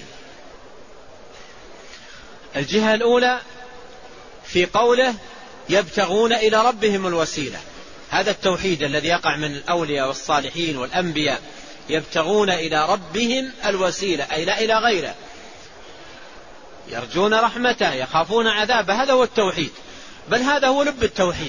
الجهة الأولى في قوله يبتغون إلى ربهم الوسيلة، هذا التوحيد الذي يقع من الأولياء والصالحين والأنبياء، يبتغون إلى ربهم الوسيلة أي لا إلى غيره، يرجون رحمته يخافون عذابه، هذا هو التوحيد، بل هذا هو لب التوحيد.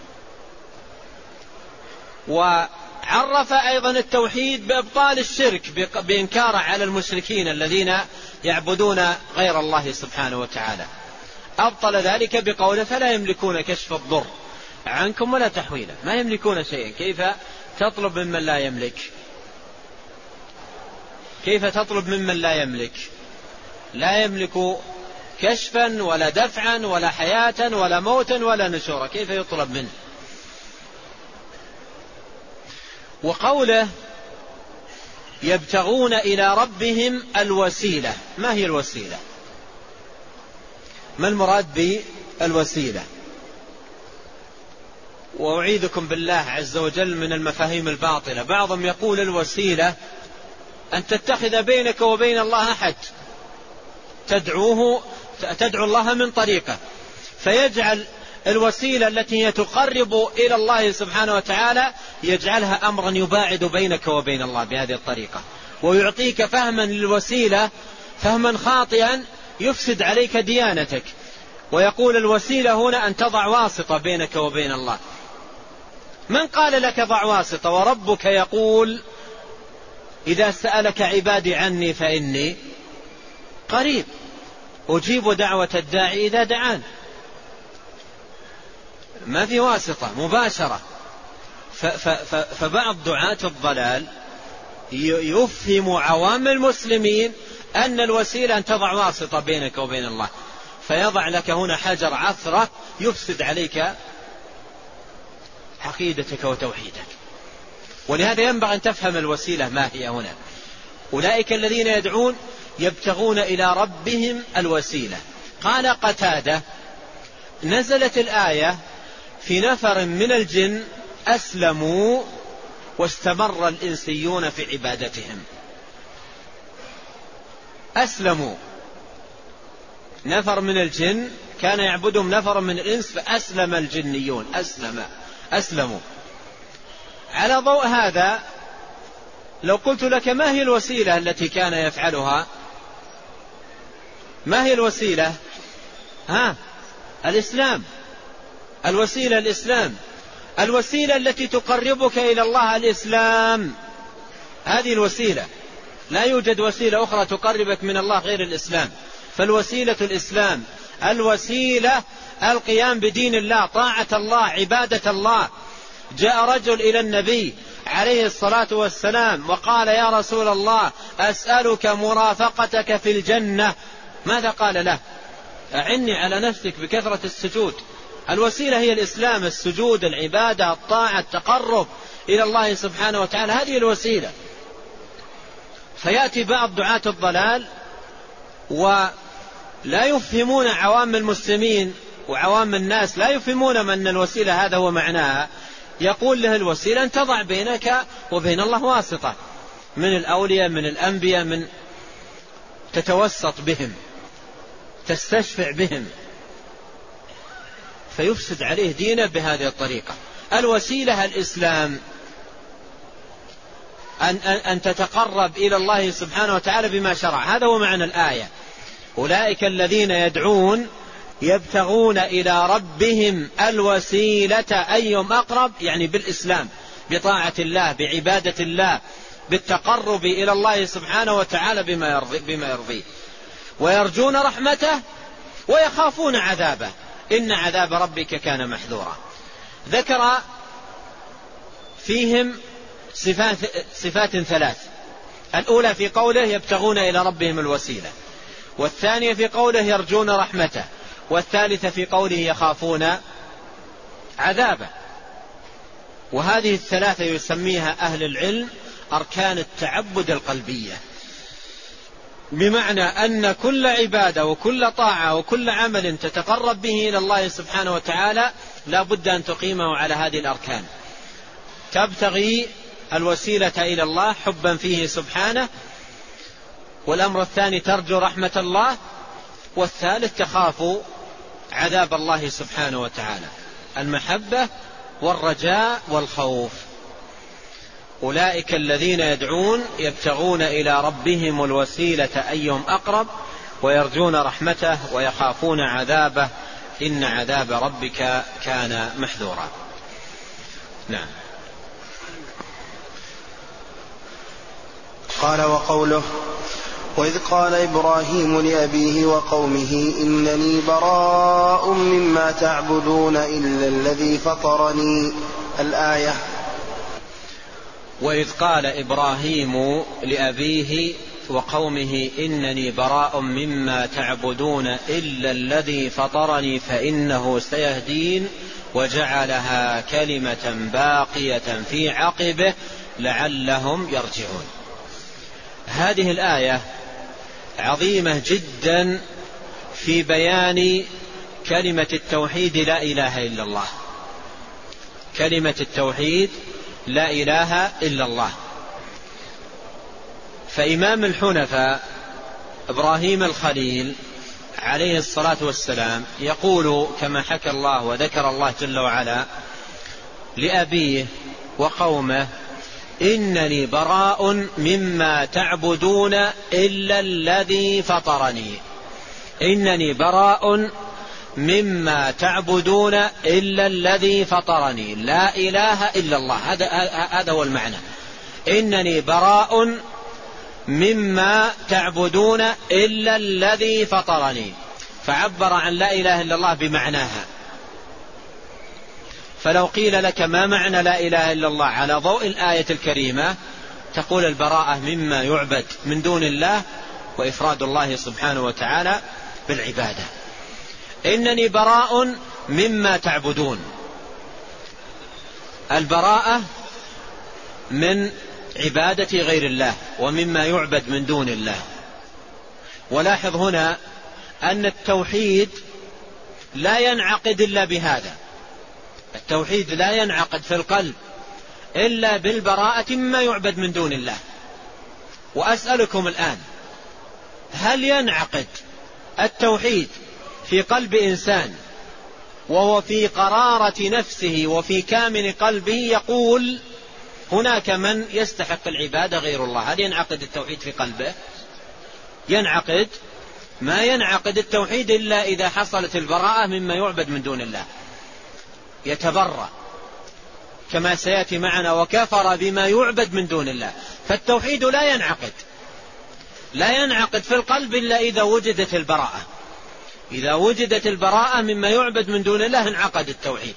وعرف أيضا التوحيد بإبطال الشرك بإنكاره على المشركين الذين يعبدون غير الله سبحانه وتعالى، أبطل ذلك بقوله فلا يملكون كشف الضر عنكم ولا تحويله، ما يملكون شيئا. كيف تطلب ممن لا يملك؟ كيف تطلب ممن لا يملك؟ لا يملك كشفا ولا دفعا ولا حياة ولا موتا ولا نشورا، كيف يطلب منه؟ وقوله يبتغون إلى ربهم الوسيلة، ما هي الوسيلة؟ ما المراد بالوسيلة؟ وأعيذكم بالله عز وجل من المفاهيم الباطلة، بعضهم يقول الوسيلة أن تتخذ بينك وبين الله أحد تدعوه تدعو الله من طريقه، فيجعل الوسيلة التي هي تقرب إلى الله سبحانه وتعالى يجعلها أمرا يباعد بينك وبين الله بهذه الطريقة، ويعطيك فهما للوسيلة فهما خاطئا يفسد عليك ديانتك، ويقول الوسيلة هنا أن تضع واسطة بينك وبين الله. من قال لك ضع واسطة؟ وربك يقول إذا سألك عبادي عني فإني قريب أجيب دعوة الداعي إذا دعان، ما في واسطة مباشرة. فبعض دعاة الضلال يفهم عوام المسلمين أن الوسيلة أن تضع واسطة بينك وبين الله، فيضع لك هنا حجر عثرة يفسد عليك عقيدتك وتوحيدك. ولهذا ينبغي أن تفهم الوسيلة ما هي هنا. أولئك الذين يدعون يبتغون إلى ربهم الوسيلة. قال قتادة: نزلت الآية في نفر من الجن أسلموا واستمر الإنسيون في عبادتهم. أسلموا، نفر من الجن كان يعبدهم نفر من الإنس فأسلم الجنيون، أسلم أسلموا. على ضوء هذا لو قلت لك ما هي الوسيلة التي كان يفعلها؟ ما هي الوسيلة؟ ها الإسلام. الوسيلة الإسلام، الوسيلة التي تقربك إلى الله الإسلام، هذه الوسيلة. لا يوجد وسيلة أخرى تقربك من الله غير الإسلام، فالوسيلة الإسلام. الوسيلة القيام بدين الله، طاعة الله، عبادة الله. جاء رجل إلى النبي عليه الصلاة والسلام وقال: يا رسول الله أسألك مرافقتك في الجنة. ماذا قال له؟ أعني على نفسك بكثرة السجود. الوسيلة هي الإسلام، السجود، العبادة، الطاعة، التقرب إلى الله سبحانه وتعالى، هذه الوسيلة. فيأتي بعض دعاة الضلال ولا يفهمون عوام المسلمين وعوام الناس، لا يفهمون من الوسيلة هذا هو معناها. يقول له الوسيلة أن تضع بينك وبين الله واسطة من الأولياء، من الأنبياء، من تتوسط بهم، تستشفع بهم، فيفسد عليه دينه بهذه الطريقة. الوسيلة الإسلام، أن, أن تتقرب إلى الله سبحانه وتعالى بما شرع. هذا هو معنى الآية: أولئك الذين يدعون يبتغون إلى ربهم الوسيلة أيهم أقرب، يعني بالإسلام، بطاعة الله، بعبادة الله، بالتقرب إلى الله سبحانه وتعالى بما يرضي بما يرضيه، ويرجون رحمته ويخافون عذابه، إن عذاب ربك كان محذورا. ذكر فيهم صفات, صفات ثلاث: الأولى في قوله يبتغون إلى ربهم الوسيلة، والثانية في قوله يرجون رحمته، والثالثة في قوله يخافون عذابه. وهذه الثلاثة يسميها أهل العلم أركان التعبد القلبية، بمعنى أن كل عبادة وكل طاعة وكل عمل تتقرب به إلى الله سبحانه وتعالى لا بد أن تقيمه على هذه الأركان. تبتغي الوسيلة إلى الله حبا فيه سبحانه، والأمر الثاني ترجو رحمة الله، والثالث تخاف عذاب الله سبحانه وتعالى، المحبة والرجاء والخوف. أولئك الذين يدعون يبتغون إلى ربهم الوسيلة أيهم أقرب ويرجون رحمته ويخافون عذابه إن عذاب ربك كان محذورا. نعم. قال: وقوله: وإذ قال إبراهيم لأبيه وقومه إنني براء مما تعبدون إلا الذي فطرني. الآية. وإذ قال إبراهيم لأبيه وقومه إنني براء مما تعبدون إلا الذي فطرني فإنه سيهدين وجعلها كلمة باقية في عقبه لعلهم يرجعون. هذه الآية عظيمة جدا في بيان كلمة التوحيد لا إله إلا الله، كلمة التوحيد لا إله إلا الله. فإمام الحنفاء إبراهيم الخليل عليه الصلاة والسلام يقول كما حكى الله وذكر الله جل وعلا لأبيه وقومه: إنني براء مما تعبدون إلا الذي فطرني. إنني براء مما تعبدون إلا الذي فطرني، لا إله إلا الله. هذا هذا هو المعنى: إنني براء مما تعبدون إلا الذي فطرني. فعبر عن لا إله إلا الله بمعناها. فلو قيل لك ما معنى لا إله إلا الله على ضوء الآية الكريمة تقول البراءة مما يعبد من دون الله وإفراد الله سبحانه وتعالى بالعبادة. إنني براء مما تعبدون، البراءة من عبادة غير الله ومما يعبد من دون الله. ولاحظ هنا أن التوحيد لا ينعقد إلا بهذا، التوحيد لا ينعقد في القلب إلا بالبراءة مما يعبد من دون الله. وأسألكم الآن، هل ينعقد التوحيد في قلب إنسان وهو في قرارة نفسه وفي كامل قلبه يقول هناك من يستحق العبادة غير الله؟ هل ينعقد التوحيد في قلبه؟ ينعقد؟ ما ينعقد التوحيد إلا إذا حصلت البراءة مما يعبد من دون الله، يتبرأ كما سيأتي معنا وكفر بما يعبد من دون الله. فالتوحيد لا ينعقد لا ينعقد في القلب إلا إذا وجدت البراءة. إذا وجدت البراءة مما يعبد من دون الله انعقد التوحيد.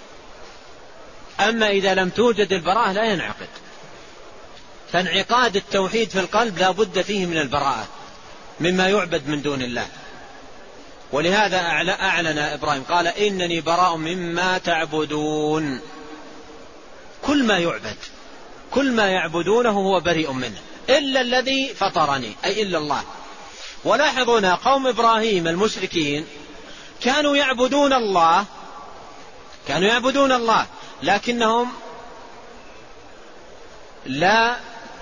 أما إذا لم توجد البراءة لا ينعقد. فانعقاد التوحيد في القلب لا بد فيه من البراءة مما يعبد من دون الله. ولهذا أعلن إبراهيم قال إنني براء مما تعبدون. كل ما يعبد كل ما يعبدونه هو بريء منه إلا الذي فطرني، أي إلا الله. ولاحظونا قوم إبراهيم المشركين كانوا يعبدون الله كانوا يعبدون الله لكنهم لا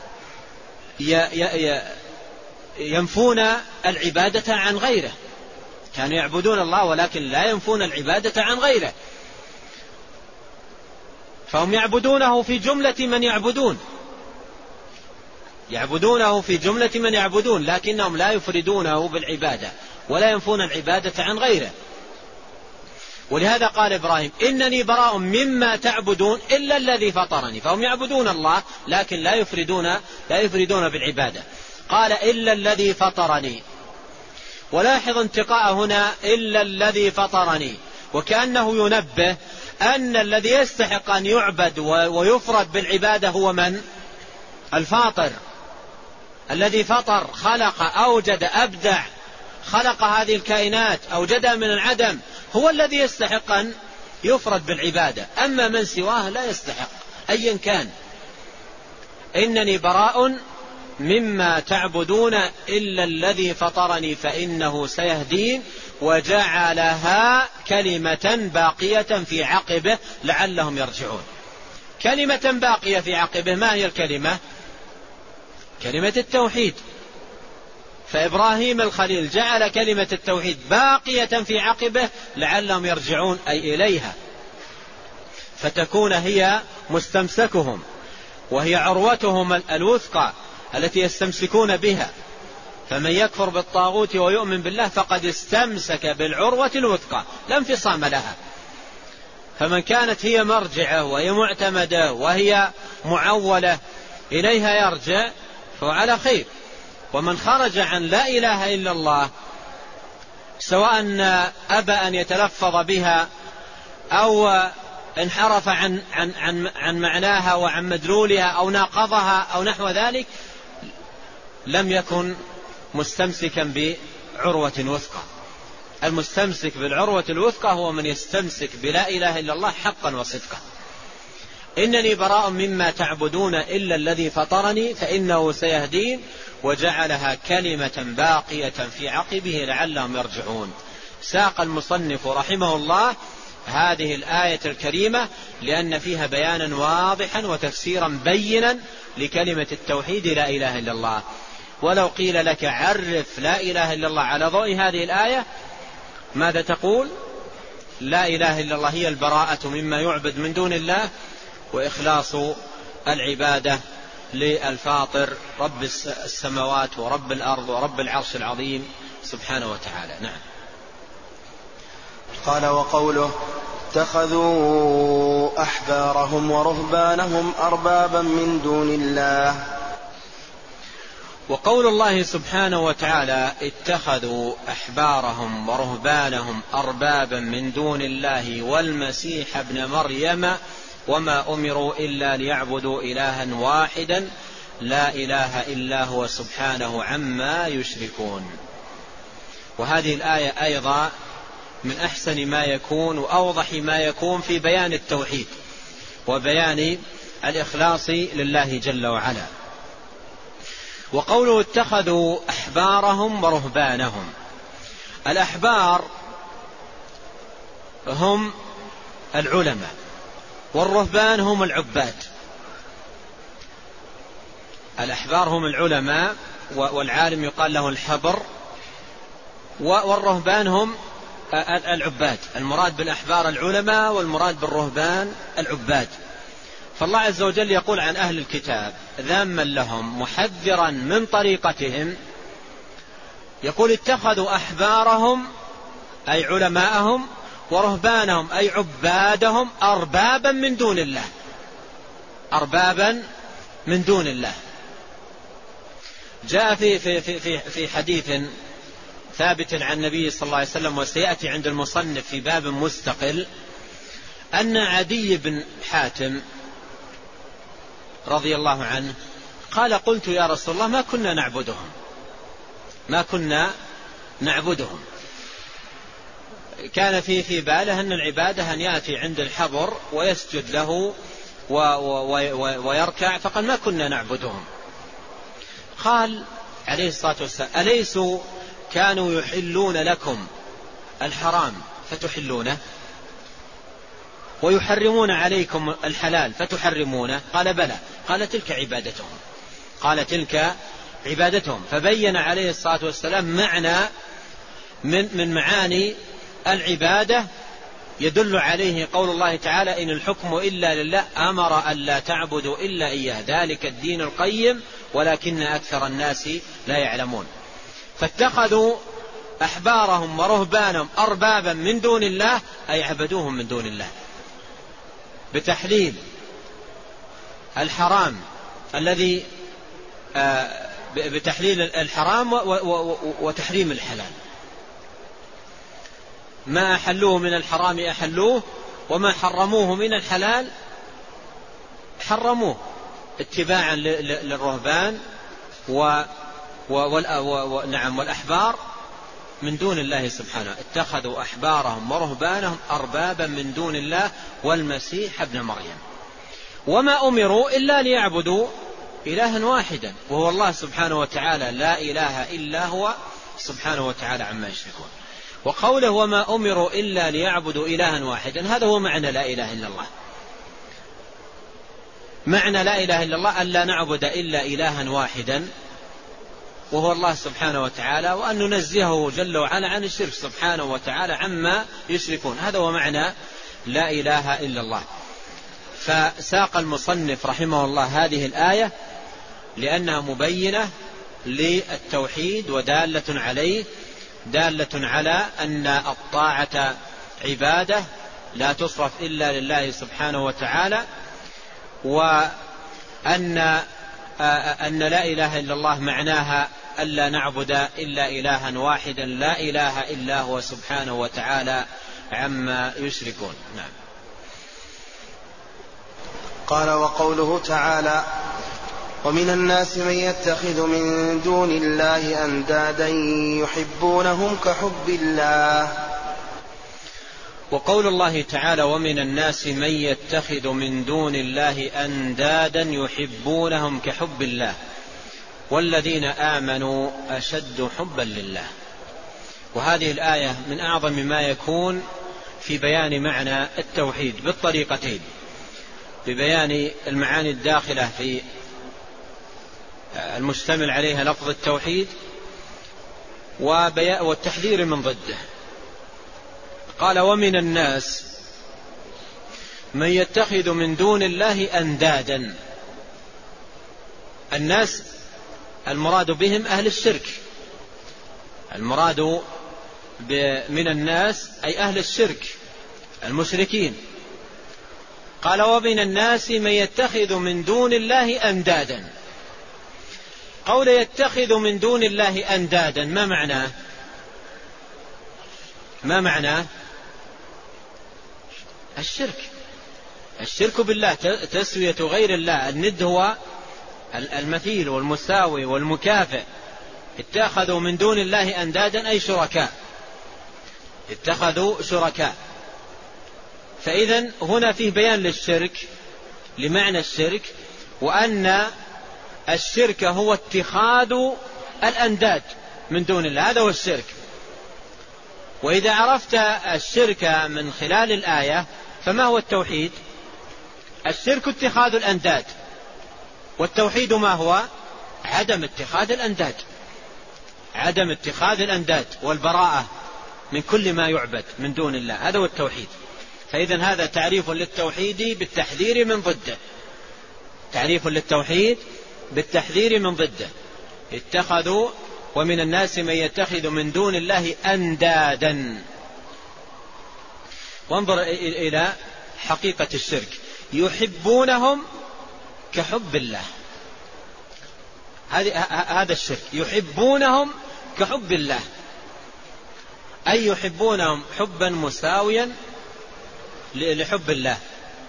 ينفون العبادة عن غيره. كانوا يعبدون الله ولكن لا ينفون العبادة عن غيره. فهم يعبدونه في جملة من يعبدون يعبدونه في جملة من يعبدون لكنهم لا يفردونه بالعبادة ولا ينفون العبادة عن غيره. ولهذا قال إبراهيم إنني براء مما تعبدون إلا الذي فطرني. فهم يعبدون الله لكن لا يفردون لا يفردون بالعبادة. قال إلا الذي فطرني. ولاحظ انتقاء هنا إلا الذي فطرني، وكأنه ينبه أن الذي يستحق أن يعبد ويفرد بالعبادة هو من؟ الفاطر، الذي فطر، خلق، أوجد، أبدع، خلق هذه الكائنات، أوجدها من العدم، هو الذي يستحق أن يفرد بالعبادة. أما من سواه لا يستحق أيا كان. إنني براء مما تعبدون إلا الذي فطرني فإنه سيهدين وجعلها كلمة باقية في عقبه لعلهم يرجعون. كلمة باقية في عقبه، ما هي الكلمة؟ كلمة التوحيد. فإبراهيم الخليل جعل كلمة التوحيد باقية في عقبه لعلهم يرجعون أي إليها، فتكون هي مستمسكهم وهي عروتهم الوثقى التي يستمسكون بها. فمن يكفر بالطاغوت ويؤمن بالله فقد استمسك بالعروة الوثقى لا انفصام لها. فمن كانت هي مرجعه وهي معتمده وهي معولة إليها يرجع فهو على خير. ومن خرج عن لا إله إلا الله سواء أبى أن يتلفظ بها أو انحرف عن, عن, عن, عن معناها وعن مدلولها أو ناقضها أو نحو ذلك لم يكن مستمسكا بعروة وثقى. المستمسك بالعروة الوثقى هو من يستمسك بلا إله إلا الله حقا وصدقا. إنني براء مما تعبدون إلا الذي فطرني فإنه سيهدين وجعلها كلمة باقية في عقبه لعلهم يرجعون. ساق المصنف رحمه الله هذه الآية الكريمة لأن فيها بيانا واضحا وتفسيرا بينا لكلمة التوحيد لا إله إلا الله. ولو قيل لك عرف لا إله إلا الله على ضوء هذه الآية ماذا تقول؟ لا إله إلا الله هي البراءة مما يعبد من دون الله وإخلاص العبادة للفاطر رب السماوات ورب الأرض ورب العرش العظيم سبحانه وتعالى. نعم. قال وقوله اتخذوا أحبارهم ورهبانهم أربابا من دون الله. وقول الله سبحانه وتعالى اتخذوا أحبارهم ورهبانهم أربابا من دون الله والمسيح ابن مريم وما أمروا إلا ليعبدوا إلها واحدا لا إله إلا هو سبحانه عما يشركون. وهذه الآية أيضا من أحسن ما يكون وأوضح ما يكون في بيان التوحيد. وبيان الإخلاص لله جل وعلا. وقوله اتخذوا أحبارهم ورهبانهم، الأحبار هم العلماء والرهبان هم العباد. الأحبار هم العلماء والعالم يقال له الحبر، والرهبان هم العباد. المراد بالأحبار العلماء والمراد بالرهبان العباد. فالله عز وجل يقول عن أهل الكتاب ذاما لهم محذرا من طريقتهم، يقول اتخذوا أحبارهم أي علماءهم ورهبانهم أي عبادهم أربابا من دون الله، أربابا من دون الله. جاء في, في, في, في حديث ثابت عن النبي صلى الله عليه وسلم وسيأتي عند المصنف في باب مستقل أن عدي بن حاتم رضي الله عنه قال قلت يا رسول الله ما كنا نعبدهم ما كنا نعبدهم كان في في باله أن العبادة أن يأتي عند الحبر ويسجد له ويركع، فقال ما كنا نعبدهم. قال عليه الصلاة والسلام أليسوا كانوا يحلون لكم الحرام فتحلونه ويحرمون عليكم الحلال فتحرمونه؟ قال بلى. قال تلك عبادتهم قال تلك عبادتهم فبين عليه الصلاة والسلام معنى من, من معاني العبادة يدل عليه قول الله تعالى إن الحكم إلا لله أمر أن لا تعبدوا إلا إياه ذلك الدين القيم ولكن أكثر الناس لا يعلمون. فاتخذوا أحبارهم ورهبانهم أربابا من دون الله أي عبدوهم من دون الله بتحليل الحرام الذي بتحليل الحرام وتحريم الحلال. ما أحلوه من الحرام أحلوه وما حرموه من الحلال حرموه اتباعا للرهبان و ونعم والأحبار من دون الله سبحانه. اتخذوا أحبارهم ورهبانهم أربابا من دون الله والمسيح ابن مريم وما أمروا إلا ليعبدوا إلها واحدا وهو الله سبحانه وتعالى لا إله إلا هو سبحانه وتعالى عما يشركون. وقوله وما أمروا إلا ليعبدوا إلها واحدا هذا هو معنى لا إله إلا الله. معنى لا إله إلا الله أن لا نعبد إلا إلها واحدا وهو الله سبحانه وتعالى، وأن ننزهه جل وعلا عن الشرك سبحانه وتعالى عما يشركون. هذا هو معنى لا إله إلا الله. فساق المصنف رحمه الله هذه الآية لأنها مبينة للتوحيد ودالة عليه، دالة على أن الطاعة عبادة لا تصرف إلا لله سبحانه وتعالى، وأن أن لا إله إلا الله معناها ألا نعبد إلا إلها واحدا لا إله إلا هو سبحانه وتعالى عما يشركون. نعم. قال وقوله تعالى ومن الناس من يتخذ من دون الله أندادا يحبونهم كحب الله. وقول الله تعالى ومن الناس من يتخذ من دون الله أندادا يحبونهم كحب الله والذين آمنوا أشد حبا لله. وهذه الآية من أعظم ما يكون في بيان معنى التوحيد بالطريقتين، ببيان المعاني الداخلة في المشتمل عليها لفظ التوحيد والتحذير من ضده. قال ومن الناس من يتخذ من دون الله أندادا. الناس المراد بهم أهل الشرك، المراد من الناس أي أهل الشرك المشركين. قال ومن الناس من يتخذ من دون الله أندادا. قول يتخذ من دون الله أندادا ما معناه؟ ما معناه؟ الشرك، الشرك بالله، تسوية غير الله. الند هو المثيل والمساوي والمكافئ. اتخذوا من دون الله أندادا أي شركاء، اتخذوا شركاء. فإذن هنا فيه بيان للشرك لمعنى الشرك، وأن الشرك هو اتخاذ الأنداد من دون الله، هذا هو الشرك. وإذا عرفت الشرك من خلال الآية فما هو التوحيد؟ الشرك اتخاذ الأنداد، والتوحيد ما هو؟ عدم اتخاذ الأنداد، عدم اتخاذ الأنداد والبراءة من كل ما يعبد من دون الله، هذا هو التوحيد. فإذا هذا تعريف للتوحيد بالتحذير من ضده، تعريف للتوحيد بالتحذير من ضده. اتخذوا ومن الناس من يتخذ من دون الله أندادا. وانظر إلى حقيقة الشرك، يحبونهم كحب الله، هذا الشرك، يحبونهم كحب الله، أي يحبونهم حبا مساويا لحب الله.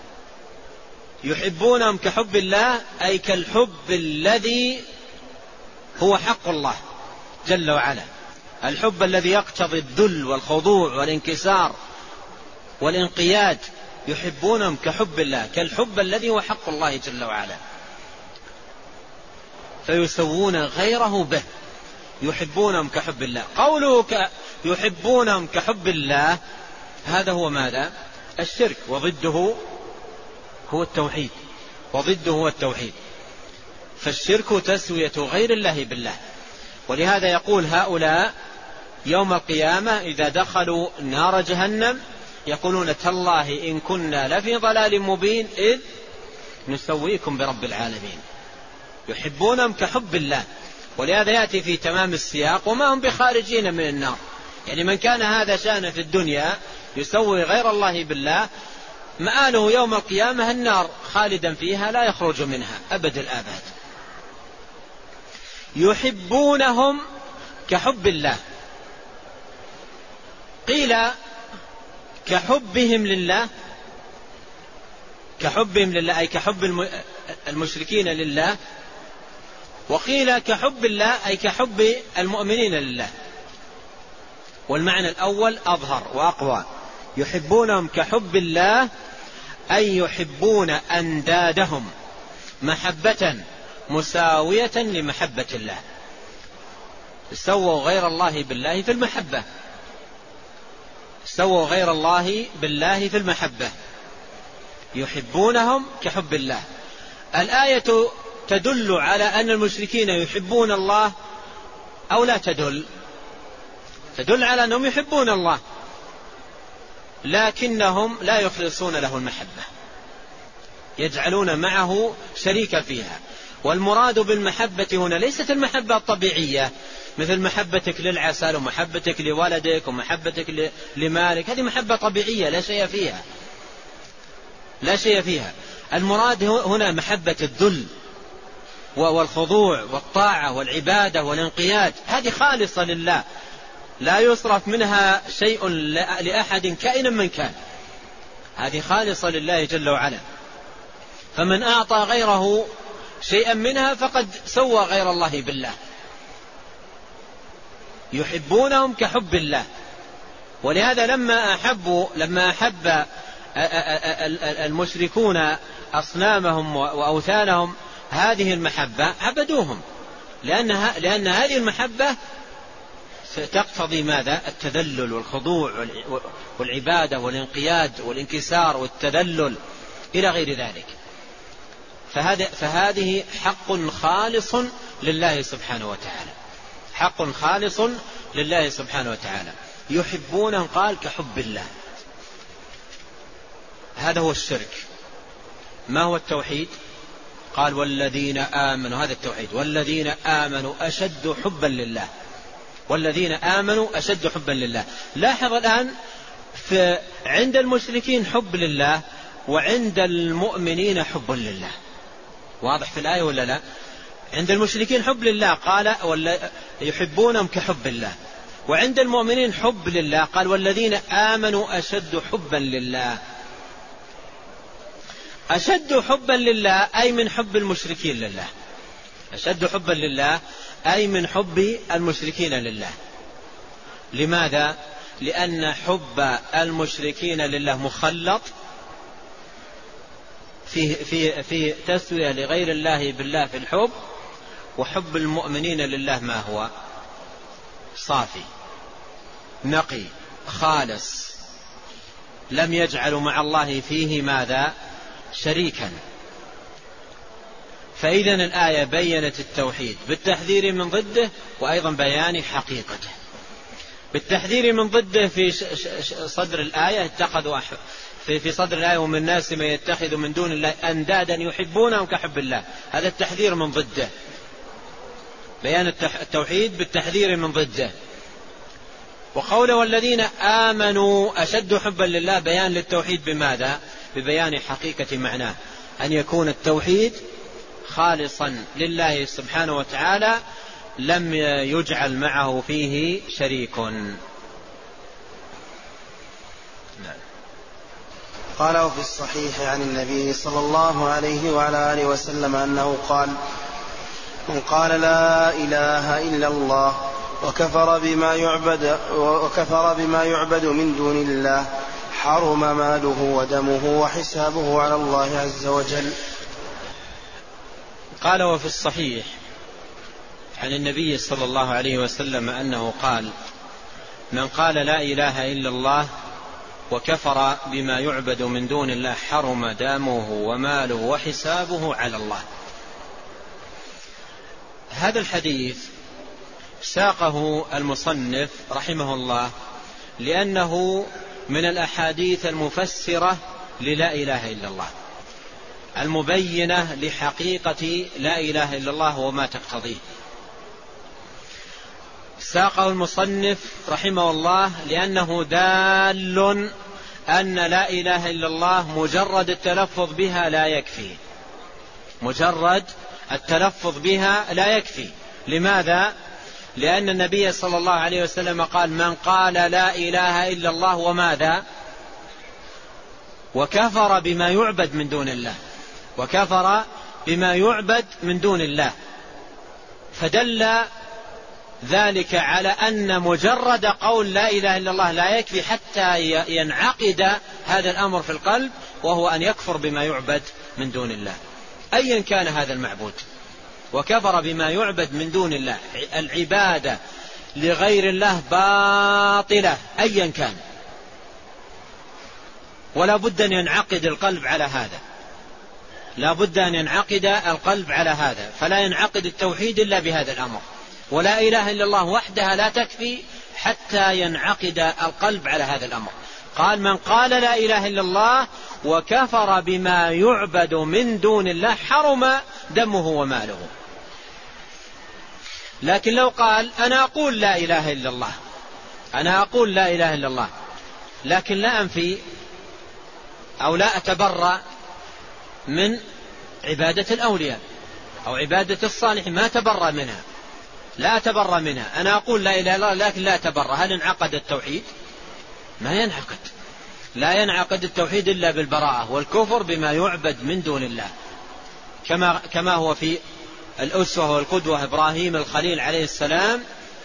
يحبونهم كحب الله أي كالحب الذي هو حق الله جل وعلا، الحب الذي يقتضي الذل والخضوع والانكسار والانقياد. يحبونهم كحب الله، كالحب الذي هو حق الله جل وعلا، فيسوون غيره به. يحبونهم كحب الله. قوله ك... يحبونهم كحب الله، هذا هو ماذا؟ الشرك، وضده هو التوحيد، وضده هو التوحيد. فالشرك تسوية غير الله بالله. ولهذا يقول هؤلاء يوم القيامة إذا دخلوا نار جهنم يقولون تالله إن كنا لفي ضلال مبين إذ نسويكم برب العالمين. يحبونهم كحب الله. ولهذا يأتي في تمام السياق وما هم بخارجين من النار. يعني من كان هذا شأنه في الدنيا يسوي غير الله بالله، مآله يوم القيامة النار خالدا فيها لا يخرج منها أبد الآباد. يحبونهم كحب الله، قيل كحبهم لله، كحبهم لله أي كحب المشركين لله، وقيل كحب الله أي كحب المؤمنين لله. والمعنى الأول أظهر وأقوى. يحبونهم كحب الله أي يحبون أندادهم محبة مساوية لمحبة الله، سووا غير الله بالله في المحبة، سووا غير الله بالله في المحبة. يحبونهم كحب الله. الآية تدل على أن المشركين يحبون الله أو لا تدل؟ تدل على أنهم يحبون الله لكنهم لا يخلصون له المحبة، يجعلون معه شريكا فيها. والمراد بالمحبة هنا ليست المحبة الطبيعية مثل محبتك للعسل ومحبتك لولدك ومحبتك لمالك، هذه محبة طبيعية لا شيء فيها، لا شيء فيها. المراد هنا محبة الذل والخضوع والطاعة والعبادة والانقياد، هذه خالصة لله لا يصرف منها شيء لأحد كائنا من كان، هذه خالصة لله جل وعلا. فمن أعطى غيره شيئا منها فقد سوى غير الله بالله. يحبونهم كحب الله. ولهذا لما أحبوا لما أحب المشركون أصنامهم وأوثانهم هذه المحبة عبدوهم، لأن لأن هذه المحبة تقتضي ماذا؟ التذلل والخضوع والعبادة والانقياد والانكسار والتذلل إلى غير ذلك. فهذا فهذه حق خالص لله سبحانه وتعالى، حق خالص لله سبحانه وتعالى. يحبونهم قال كحب الله، هذا هو الشرك. ما هو التوحيد؟ قال والذين آمنوا، هذا التوحيد، والذين آمنوا أشد حبا لله، والذين آمنوا أشد حبا لله. لاحظ الآن في عند المشركين حب لله وعند المؤمنين حب لله، واضح في الآية ولا لا؟ عند المشركين حب لله قال يحبونهم كحب الله، وعند المؤمنين حب لله قال والذين آمنوا أشد حبا لله. أشد حبا لله أي من حب المشركين لله، أشد حبا لله أي من حب المشركين لله. لماذا؟ لأن حب المشركين لله مخلط في, في, في تسوية لغير الله بالله في الحب، وحب المؤمنين لله ما هو صافي نقي خالص، لم يجعلوا مع الله فيه ماذا شريكا. فإذا الآية بيّنت التوحيد بالتحذير من ضده، وأيضا بيان حقيقته. بالتحذير من ضده في صدر الآية اتخذوا في صدر الآية ومن الناس من يتخذ من دون الله أندادا يحبونهم كحب الله، هذا التحذير من ضده، بيان التوحيد بالتحذير من ضده. وقوله والذين آمنوا أشد حبا لله، بيان للتوحيد بماذا؟ ببيان حقيقة معناه، أن يكون التوحيد خالصا لله سبحانه وتعالى، لم يجعل معه فيه شريك. قال وفي الصحيح عن النبي صلى الله عليه وعلى آله وسلم أنه قال: من قال لا إله إلا الله وكفر بما يعبد, وكفر بما يعبد من دون الله حرم ماله ودمه وحسابه على الله عز وجل. قال وفي الصحيح عن النبي صلى الله عليه وسلم أنه قال: من قال لا إله إلا الله وكفر بما يعبد من دون الله حرم دمه وماله وحسابه على الله. هذا الحديث ساقه المصنف رحمه الله لأنه من الأحاديث المفسرة للا إله إلا الله، المبينة لحقيقة لا إله إلا الله وما تقتضيه. ساقه المصنف رحمه الله لأنه دال أن لا إله إلا الله مجرد التلفظ بها لا يكفي، مجرد التلفظ بها لا يكفي. لماذا؟ لأن النبي صلى الله عليه وسلم قال: من قال لا إله إلا الله وماذا؟ وكفر بما يعبد من دون الله، وكفر بما يعبد من دون الله. فدل ذلك على أن مجرد قول لا إله إلا الله لا يكفي حتى ينعقد هذا الأمر في القلب، وهو أن يكفر بما يعبد من دون الله أيا كان هذا المعبود. وكفر بما يعبد من دون الله، العبادة لغير الله باطلة أيا كان، ولا بد أن ينعقد القلب على هذا، لا بد أن ينعقد القلب على هذا، فلا ينعقد التوحيد إلا بهذا الأمر. ولا إله إلا الله وحدها لا تكفي حتى ينعقد القلب على هذا الأمر. قال: من قال لا إله إلا الله وكفر بما يعبد من دون الله حرم دمه وماله. لكن لو قال: أنا أقول لا إله إلا الله، أنا أقول لا إله إلا الله، لكن لا أنفي أو لا أتبرأ من عبادة الأولياء أو عبادة الصالح، ما تبرأ منها، لا أتبرأ منها، أنا أقول لا إله إلا الله لكن لا أتبرأ، هل انعقد التوحيد؟ ما ينعقد، لا ينعقد التوحيد إلا بالبراءة والكفر بما يعبد من دون الله، كما, كما هو في الأسوة والقدوة إبراهيم الخليل عليه السلام.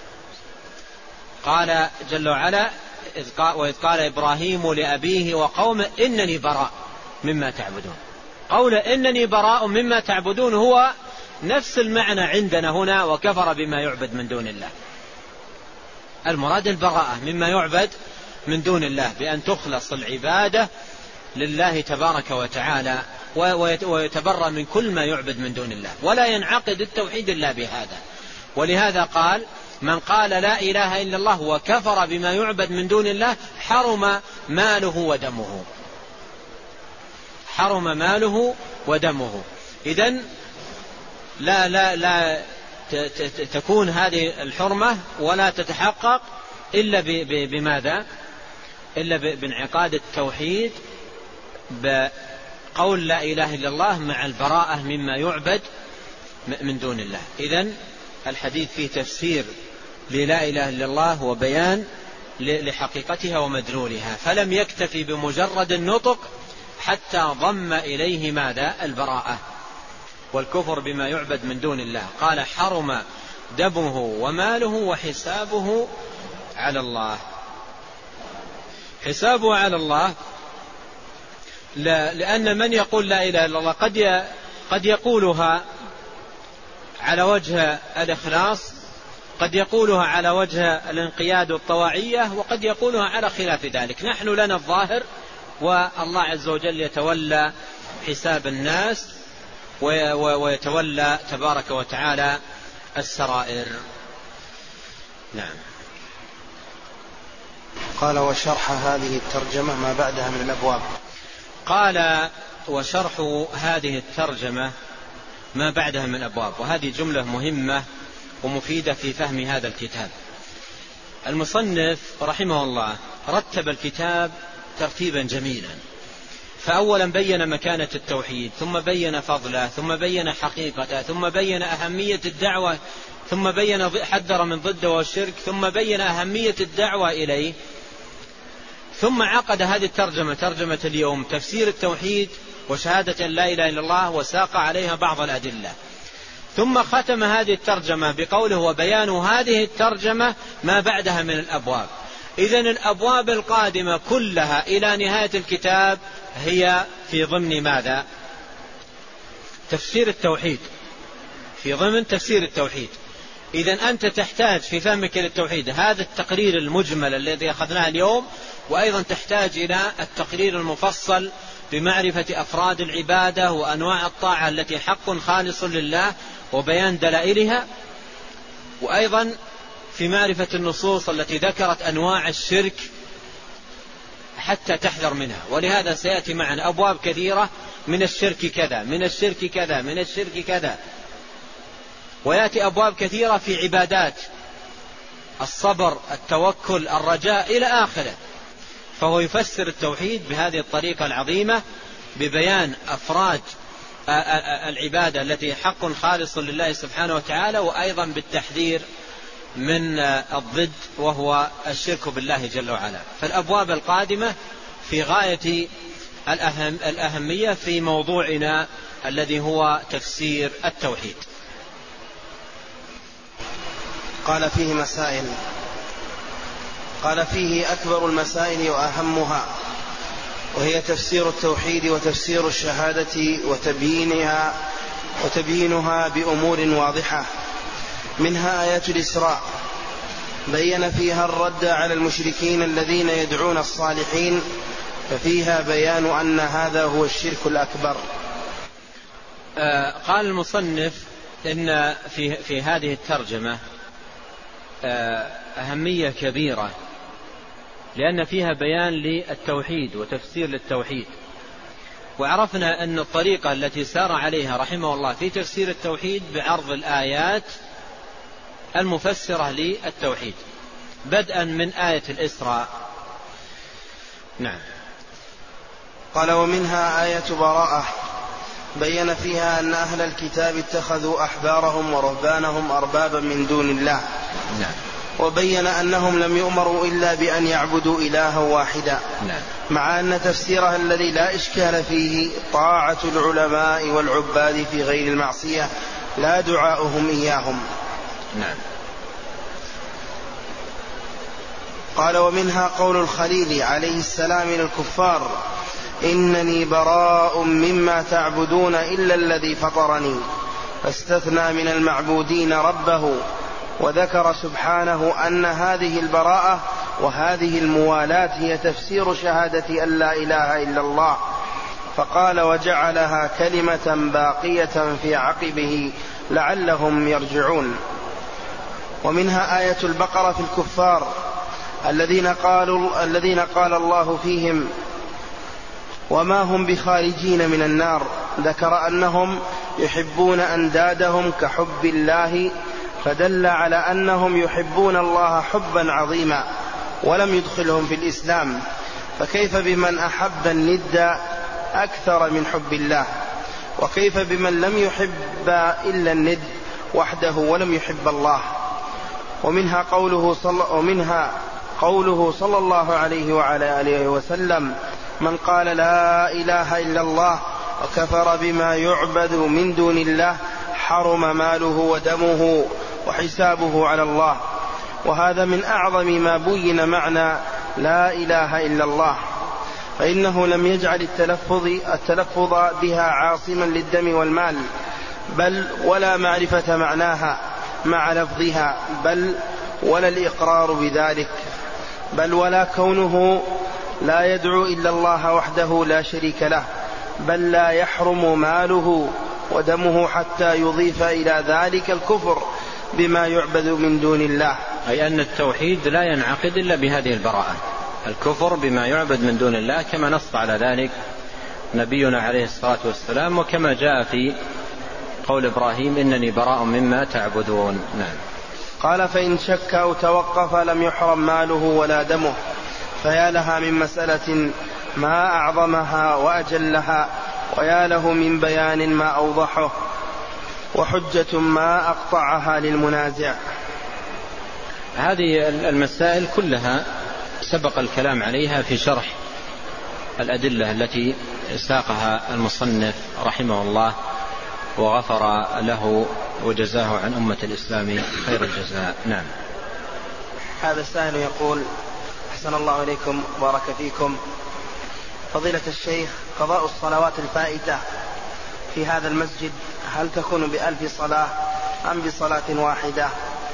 قال جل وعلا: وإذ قال إبراهيم لأبيه وقومه إنني براء مما تعبدون. قول إنني براء مما تعبدون هو نفس المعنى عندنا هنا، وكفر بما يعبد من دون الله. المراد البراءة مما يعبد من دون الله، بأن تخلص العبادة لله تبارك وتعالى، ويتبرأ من كل ما يعبد من دون الله، ولا ينعقد التوحيد إلا بهذا. ولهذا قال: من قال لا إله إلا الله وكفر بما يعبد من دون الله حرم ماله ودمه، حرم ماله ودمه. إذن لا لا لا تكون هذه الحرمة ولا تتحقق إلا بماذا؟ إلا بانعقاد التوحيد بقول لا إله إلا الله مع البراءة مما يعبد من دون الله. إذن الحديث فيه تفسير للا إله إلا الله وبيان لحقيقتها ومدلولها، فلم يكتفي بمجرد النطق حتى ضم إليه ماذا؟ البراءة والكفر بما يعبد من دون الله. قال: حرم دمه وماله وحسابه على الله. حسابه على الله لا، لأن من يقول لا إله إلا الله قد قد يقولها على وجه الإخلاص، قد يقولها على وجه الانقياد والطواعية، وقد يقولها على خلاف ذلك. نحن لنا الظاهر، والله عز وجل يتولى حساب الناس ويتولى تبارك وتعالى السرائر. نعم. قال وشرح هذه الترجمة ما بعدها من الأبواب. قال وشرح هذه الترجمة ما بعدها من الأبواب، وهذه جملة مهمة ومفيدة في فهم هذا الكتاب. المصنف رحمه الله رتب الكتاب ترتيبا جميلا، فأولا بين مكانة التوحيد، ثم بين فضله، ثم بين حقيقته، ثم بين أهمية الدعوة، ثم بين حذر من ضده والشرك، ثم بين أهمية الدعوة إليه، ثم عقد هذه الترجمة ترجمة اليوم تفسير التوحيد وشهادة أن لا إله إلا الله، وساق عليها بعض الأدلة، ثم ختم هذه الترجمة بقوله وبيان هذه الترجمة ما بعدها من الأبواب. إذن الأبواب القادمة كلها إلى نهاية الكتاب هي في ضمن ماذا؟ تفسير التوحيد، في ضمن تفسير التوحيد. إذن أنت تحتاج في فهمك للتوحيد هذا التقرير المجمل الذي أخذناه اليوم، وأيضا تحتاج إلى التقرير المفصل بمعرفة أفراد العبادة وأنواع الطاعة التي حق خالص لله وبيان دلائلها، وأيضا في معرفة النصوص التي ذكرت أنواع الشرك حتى تحذر منها. ولهذا سيأتي معنا أبواب كثيرة من الشرك كذا، من الشرك كذا، من الشرك كذا، ويأتي أبواب كثيرة في عبادات الصبر، التوكل، الرجاء إلى آخره. فهو يفسر التوحيد بهذه الطريقة العظيمة ببيان أفراد العبادة التي حق خالص لله سبحانه وتعالى، وأيضا بالتحذير من الضد وهو الشرك بالله جل وعلا. فالأبواب القادمة في غاية الأهم الأهمية في موضوعنا الذي هو تفسير التوحيد. قال فيه مسائل. قال فيه أكبر المسائل وأهمها، وهي تفسير التوحيد وتفسير الشهادة وتبيينها وتبيينها بأمور واضحة، منها آيات الإسراء بين فيها الرد على المشركين الذين يدعون الصالحين، ففيها بيان أن هذا هو الشرك الأكبر. آه قال المصنف إن في, في هذه الترجمة آه أهمية كبيرة، لأن فيها بيان للتوحيد وتفسير للتوحيد. وعرفنا أن الطريقة التي سار عليها رحمه الله في تفسير التوحيد بعرض الآيات المفسرة للتوحيد بدءا من آية الإسراء. نعم. قال ومنها آية براءة بين فيها أن أهل الكتاب اتخذوا أحبارهم ورهبانهم أربابا من دون الله. نعم. وبين أنهم لم يؤمروا إلا بأن يعبدوا إلها واحدا. نعم. مع أن تفسيرها الذي لا إشكال فيه طاعة العلماء والعباد في غير المعصية لا دعاؤهم إياهم. نعم. قال ومنها قول الخليل عليه السلام للكفار إنني براء مما تعبدون إلا الذي فطرني، فاستثنى من المعبودين ربه، وذكر سبحانه أن هذه البراءة وهذه الموالاة هي تفسير شهادة أن لا إله إلا الله، فقال وجعلها كلمة باقية في عقبه لعلهم يرجعون. ومنها آية البقرة في الكفار الذين قالوا الذين قال الله فيهم وما هم بخارجين من النار، ذكر أنهم يحبون أندادهم كحب الله، فدل على أنهم يحبون الله حبا عظيما ولم يدخلهم في الإسلام، فكيف بمن أحب الند أكثر من حب الله؟ وكيف بمن لم يحب إلا الند وحده ولم يحب الله؟ ومنها قوله صلى, ومنها قوله صلى الله عليه وعلى آله وسلم من قال لا إله إلا الله وكفر بما يعبد من دون الله حرم ماله ودمه وحسابه على الله. وهذا من أعظم ما بين معنى لا إله إلا الله. فإنه لم يجعل التلفظ, التلفظ بها عاصما للدم والمال، بل ولا معرفة معناها مع لفظها، بل ولا الإقرار بذلك، بل ولا كونه لا يدعو إلا الله وحده لا شريك له، بل لا يحرم ماله ودمه حتى يضيف إلى ذلك الكفر بما يعبد من دون الله. أي أن التوحيد لا ينعقد إلا بهذه البراءة، الكفر بما يعبد من دون الله، كما نص على ذلك نبينا عليه الصلاة والسلام، وكما جاء في قول إبراهيم إنني براء مما تعبدون. نعم. قال فإن شك أو توقف لم يحرم ماله ولا دمه. فيا لها من مسألة ما أعظمها وأجلها، ويا له من بيان ما أوضحه، وحجة ما أقطعها للمنازع. هذه المسائل كلها سبق الكلام عليها في شرح الأدلة التي ساقها المصنف رحمه الله وغفر له وجزاه عن أمة الإسلام خير الجزاء. نعم. هذا السائل يقول: أحسن الله إليكم بارك فيكم، فضيلة الشيخ، قضاء الصلوات الفائتة في هذا المسجد هل تكون بألف صلاة أم بصلاة واحدة؟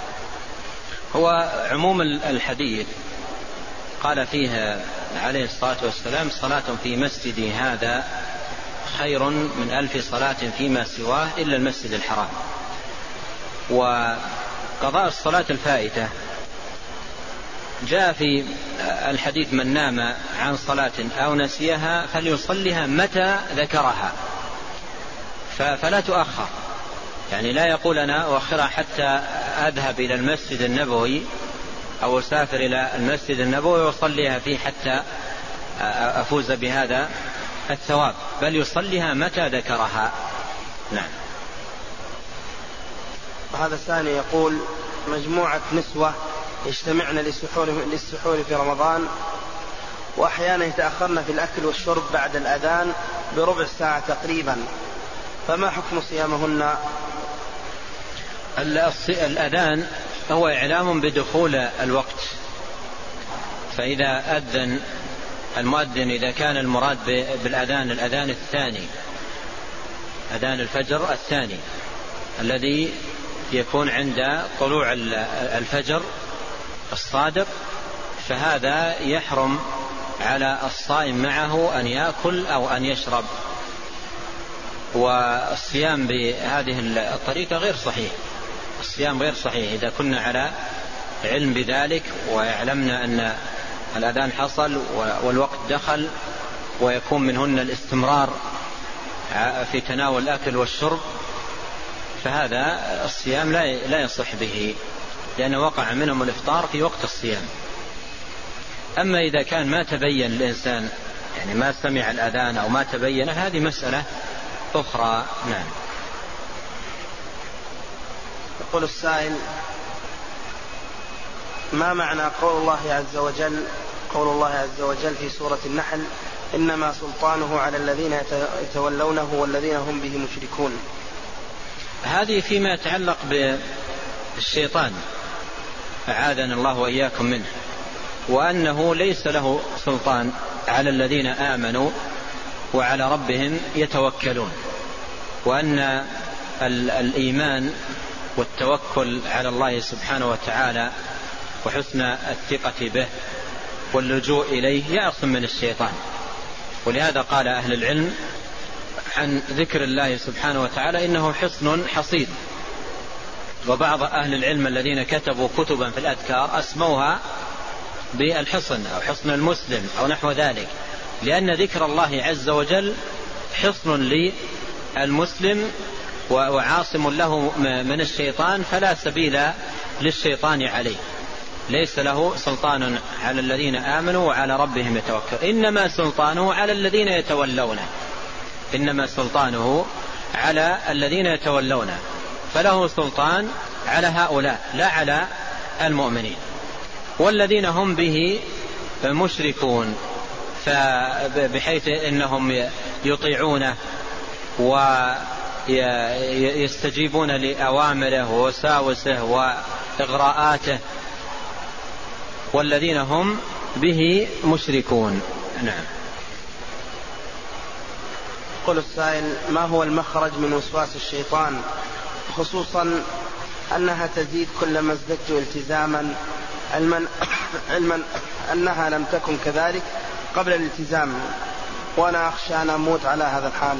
هو عموم الحديث قال فيها عليه الصلاة والسلام: صلاة في مسجدي هذا خير من ألف صلاة فيما سواه إلا المسجد الحرام. وقضاء الصلاة الفائتة جاء في الحديث: من نام عن صلاة أو نسيها فليصلها متى ذكرها، فلا تؤخر، يعني لا يقول أنا أؤخرها حتى أذهب إلى المسجد النبوي أو أسافر إلى المسجد النبوي وأصليها فيه حتى أفوز بهذا الثواب، بل يصليها متى ذكرها. نعم. وهذا الثاني يقول: مجموعة نسوة يجتمعن للسحور, للسحور في رمضان، وأحيانا يتأخرن في الأكل والشرب بعد الأذان بربع ساعة تقريبا، فما حكم صيامهن؟ الأذان هو إعلام بدخول الوقت، فإذا أذن المؤذن، إذا كان المراد بالأذان الأذان الثاني، أذان الفجر الثاني الذي يكون عند طلوع الفجر الصادق، فهذا يحرم على الصائم معه أن يأكل أو أن يشرب، والصيام بهذه الطريقة غير صحيح، الصيام غير صحيح. إذا كنا على علم بذلك ويعلمنا أن الأذان حصل والوقت دخل ويكون منهن الاستمرار في تناول الأكل والشرب، فهذا الصيام لا يصح به، لأن وقع منهم الإفطار في وقت الصيام. أما إذا كان ما تبين الإنسان، يعني ما سمع الأذان أو ما تبين، هذه مسألة أخرى. نعم. يقول السائل: ما معنى قول الله عز وجل قول الله عز وجل في سورة النحل: إنما سلطانه على الذين يتولونه والذين هم به مشركون؟ هذه فيما يتعلق بالشيطان، أعاذنا الله وإياكم منه، وأنه ليس له سلطان على الذين آمنوا وعلى ربهم يتوكلون، وأن الإيمان والتوكل على الله سبحانه وتعالى وحسن الثقة به واللجوء إليه يعصم من الشيطان. ولهذا قال أهل العلم عن ذكر الله سبحانه وتعالى إنه حصن حصين. وبعض أهل العلم الذين كتبوا كتبا في الأذكار أسموها بالحصن أو حصن المسلم أو نحو ذلك، لأن ذكر الله عز وجل حصن للمسلم وعاصم له من الشيطان، فلا سبيل للشيطان عليه، ليس له سلطان على الذين آمنوا وعلى ربهم يتوكلون. إنما سلطانه على الذين يتولونه، إنما سلطانه على الذين يتولونه، فله سلطان على هؤلاء لا على المؤمنين. والذين هم به مشركون، بحيث إنهم يطيعونه ويستجيبون لأوامره ووساوسه وإغراءاته، والذين هم به مشركون. نعم. يقول السائل: ما هو المخرج من وسواس الشيطان، خصوصا أنها تزيد كلما ازددت التزاما، علما, علما أنها لم تكن كذلك قبل الالتزام، وأنا أخشى أن أموت على هذا الحال.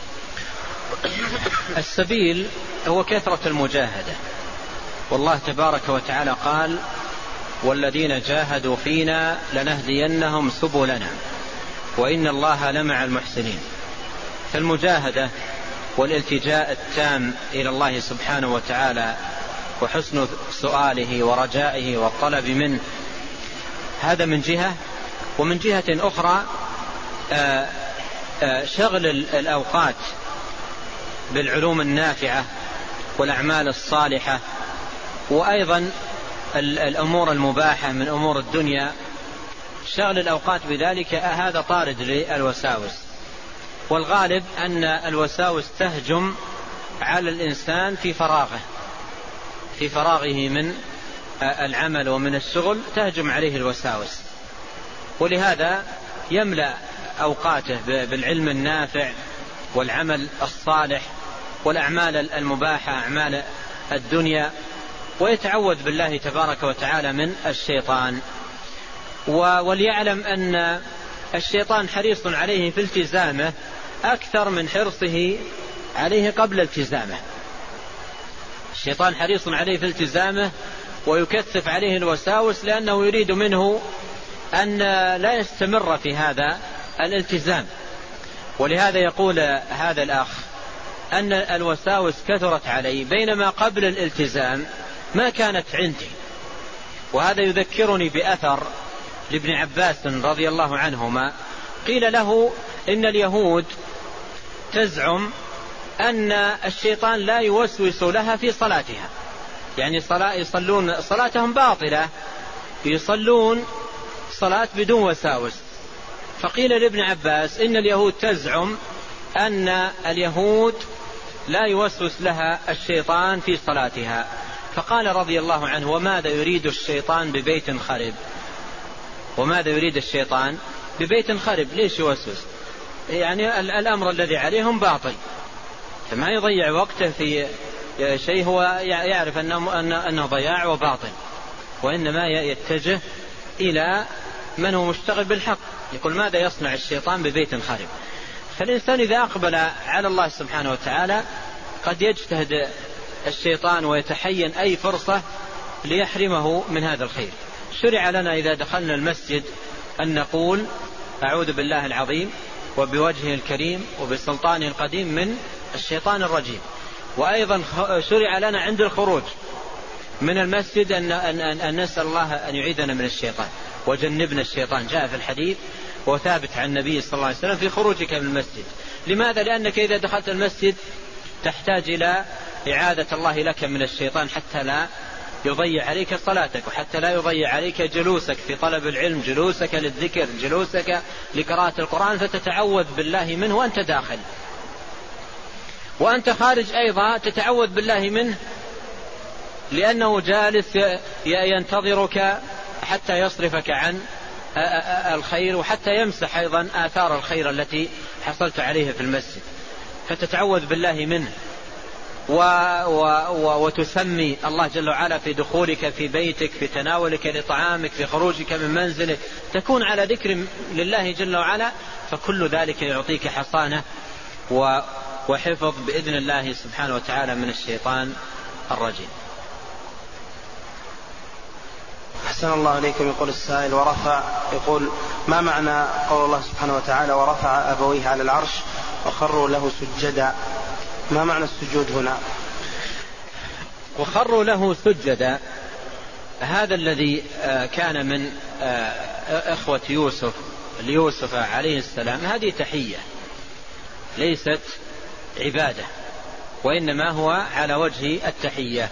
السبيل هو كثرة المجاهدة، والله تبارك وتعالى قال: والذين جاهدوا فينا لنهدينهم سبلنا وإن الله لمع المحسنين. فالمجاهدة والالتجاء التام إلى الله سبحانه وتعالى وحسن سؤاله ورجائه والطلب منه، هذا من جهة. ومن جهة أخرى آآ آآ شغل الأوقات بالعلوم النافعة والأعمال الصالحة، وأيضا الأمور المباحة من أمور الدنيا، شغل الأوقات بذلك هذا طارد للوساوس. والغالب أن الوساوس تهجم على الإنسان في فراغه في فراغه من العمل ومن الشغل، تهجم عليه الوساوس، ولهذا يملأ أوقاته بالعلم النافع والعمل الصالح والأعمال المباحة، أعمال الدنيا، ويتعوذ بالله تبارك وتعالى من الشيطان. وليعلم أن الشيطان حريص عليه في التزامه أكثر من حرصه عليه قبل التزامه. الشيطان حريص عليه في التزامه ويكثف عليه الوساوس، لأنه يريد منه أن لا يستمر في هذا الالتزام. ولهذا يقول هذا الأخ أن الوساوس كثرت علي، بينما قبل الالتزام ما كانت عندي. وهذا يذكرني بأثر لابن عباس رضي الله عنهما، قيل له إن اليهود تزعم أن الشيطان لا يوسوس لها في صلاتها، يعني صلاة يصلون صلاتهم باطلة، يصلون صلاة بدون وساوس. فقيل لابن عباس إن اليهود تزعم أن اليهود لا يوسوس لها الشيطان في صلاتها. فقال رضي الله عنه: وماذا يريد الشيطان ببيت خرب؟ وماذا يريد الشيطان ببيت خرب؟ ليش يوسوس؟ يعني الأمر الذي عليهم باطل، فما يضيع وقته في شيء هو يعرف أنه, أنه ضياع وباطل، وإنما يتجه إلى من هو مشتغل بالحق. يقول: ماذا يصنع الشيطان ببيت خرب؟ فالإنسان إذا أقبل على الله سبحانه وتعالى قد يجتهد الشيطان ويتحين أي فرصة ليحرمه من هذا الخير. شرع لنا إذا دخلنا المسجد أن نقول: أعوذ بالله العظيم وبوجهه الكريم وبسلطانه القديم من الشيطان الرجيم. وأيضا شرع لنا عند الخروج من المسجد أن, أن, أن نسأل الله أن يعيذنا من الشيطان وجنبنا الشيطان. جاء في الحديث وثابت عن النبي صلى الله عليه وسلم في خروجك من المسجد. لماذا؟ لأنك إذا دخلت المسجد تحتاج إلى إعادة الله لك من الشيطان حتى لا يضيع عليك صلاتك، وحتى لا يضيع عليك جلوسك في طلب العلم، جلوسك للذكر، جلوسك لقراءة القرآن، فتتعوذ بالله منه وأنت داخل. وأنت خارج أيضا تتعوذ بالله منه، لأنه جالس ينتظرك حتى يصرفك عن الخير، وحتى يمسح أيضا آثار الخير التي حصلت عليها في المسجد، فتتعوذ بالله منه. و و و وتسمي الله جل وعلا في دخولك في بيتك، في تناولك لطعامك، في خروجك من منزلك، تكون على ذكر لله جل وعلا، فكل ذلك يعطيك حصانة وحفظ بإذن الله سبحانه وتعالى من الشيطان الرجيم. أحسن الله إليكم. يقول السائل: ورفع يقول ما معنى قول الله سبحانه وتعالى: ورفع أبويه على العرش وخروا له سجدا؟ ما معنى السجود هنا؟ وخروا له سجدا، هذا الذي كان من إخوة يوسف ليوسف عليه السلام، هذه تحية ليست عبادة، وإنما هو على وجه التحية.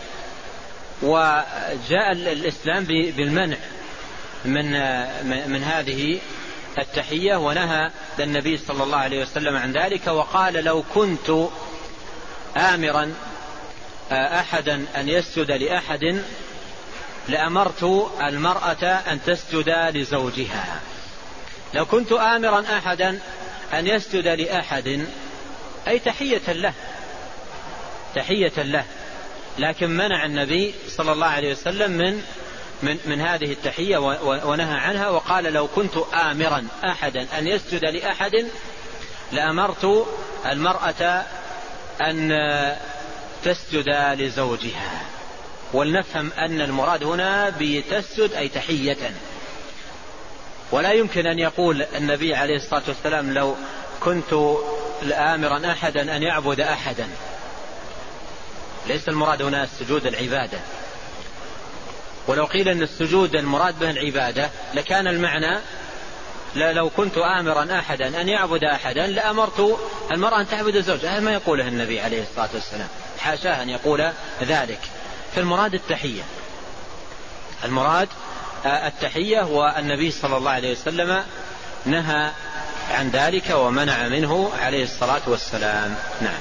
وجاء الإسلام بالمنع من من هذه التحية، ونهى النبي صلى الله عليه وسلم عن ذلك، وقال: لو كنت آمرا أحدا أن يسجد لأحد لأمرت المرأة أن تسجد لزوجها. لو كنت آمرا أحدا أن يسجد لأحد أي تحية له، تحية له. لكن منع النبي صلى الله عليه وسلم من من, من هذه التحية ونهى عنها، وقال لو كنت آمرا أحدا أن يسجد لأحد لأمرت المرأة أن تسجد لزوجها. ولنفهم أن المراد هنا بتسجد أي تحية، ولا يمكن أن يقول النبي عليه الصلاة والسلام لو كنت آمرا أحدا أن يعبد أحدا. ليس المراد هنا السجود العبادة، ولو قيل أن السجود المراد به العبادة لكان المعنى لو كنت آمرا أحدا أن يعبد أحدا لأمرت المرأة أن تعبد زوجها. هذا ما يقوله النبي عليه الصلاة والسلام، حاشاه أن يقول ذلك. فالمراد التحية، المراد التحية، والنبي صلى الله عليه وسلم نهى عن ذلك ومنع منه عليه الصلاة والسلام. نعم.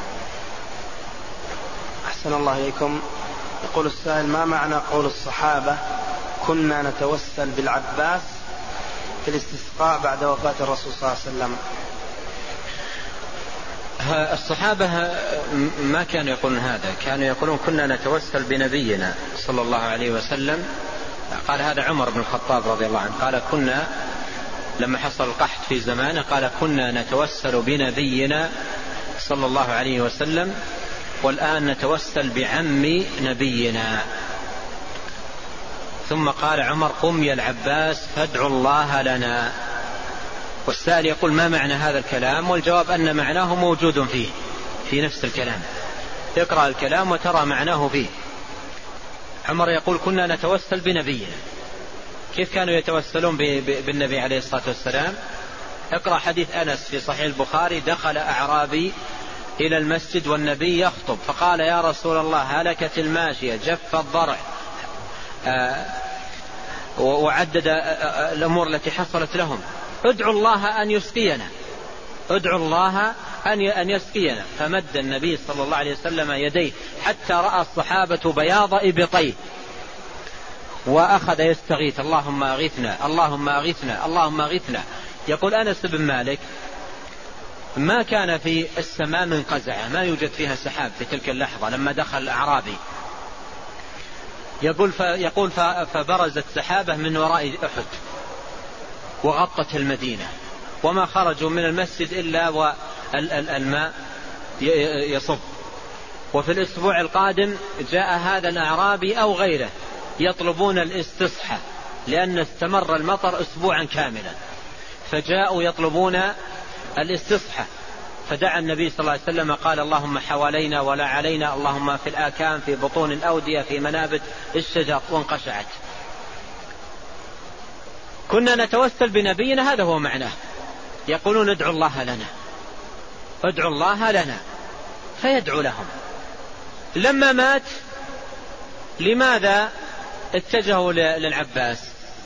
أحسن الله إليكم. يقول السائل: ما معنى قول الصحابة كنا نتوسل بالعباس في الاستسقاء بعد وفاة الرسول صلى الله عليه وسلم؟ الصحابة ما كانوا يقولون هذا، كانوا يقولون كنا نتوسل بنبينا صلى الله عليه وسلم. قال هذا عمر بن الخطاب رضي الله عنه، قال كنا لما حصل القحط في زمانه قال كنا نتوسل بنبينا صلى الله عليه وسلم، والآن نتوسل بعم نبينا. ثم قال عمر: قم يا العباس فادعوا الله لنا. والسائل يقول: ما معنى هذا الكلام؟ والجواب أن معناه موجود فيه في نفس الكلام، اقرأ الكلام وترى معناه فيه. عمر يقول كنا نتوسل بنبينا. كيف كانوا يتوسلون بالنبي عليه الصلاة والسلام؟ اقرأ حديث أنس في صحيح البخاري: دخل أعرابي إلى المسجد والنبي يخطب فقال: يا رسول الله هلكت الماشية جف الضرع، آه وعدد آه الأمور التي حصلت لهم، ادعوا الله أن يسقينا، ادعوا الله أن يسقينا. فمد النبي صلى الله عليه وسلم يديه حتى رأى الصحابة بياض إبطيه وأخذ يستغيث: اللهم أغثنا اللهم أغثنا اللهم أغثنا. يقول أنس بن مالك: ما كان في السماء من قزعة، ما يوجد فيها سحاب في تلك اللحظة لما دخل الأعرابي. يقول يقول فبرزت سحابة من وراء أحد وغطت المدينة، وما خرجوا من المسجد إلا والماء يصب. وفي الأسبوع القادم جاء هذا الأعرابي أو غيره يطلبون الاستصحى، لأن استمر المطر أسبوعا كاملا، فجاءوا يطلبون الاستصحى. فدعا النبي صلى الله عليه وسلم قال: اللهم حوالينا ولا علينا، اللهم في الآكام في بطون الأودية في منابت الشجر، وانقشعت. كنا نتوسل بنبينا، هذا هو معناه. يقولون ادعوا الله لنا ادعوا الله لنا، فيدعو لهم. لما مات لماذا اتجهوا للعباس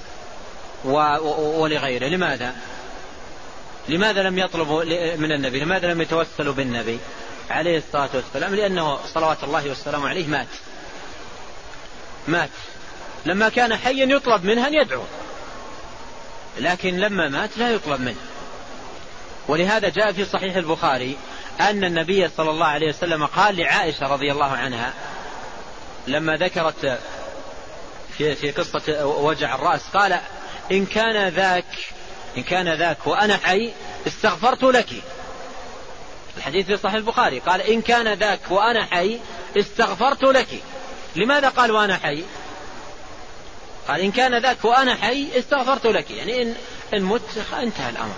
ولغيره؟ لماذا لماذا لم يطلبوا من النبي؟ لماذا لم يتوسلوا بالنبي عليه الصلاة والسلام؟ لأنه صلوات الله والسلام عليه مات مات لما كان حيا يطلب منه أن يدعو، لكن لما مات لا يطلب منه. ولهذا جاء في صحيح البخاري أن النبي صلى الله عليه وسلم قال لعائشة رضي الله عنها لما ذكرت في, في قصة وجع الرأس، قال: إن كان ذاك إن كان ذاك وأنا حي استغفرت لك. الحديث في صحيح البخاري قال: إن كان ذاك وأنا حي استغفرت لك. لماذا قال وأنا حي؟ قال: إن كان ذاك وأنا حي استغفرت لك، يعني إن, إن مت انتهى الأمر.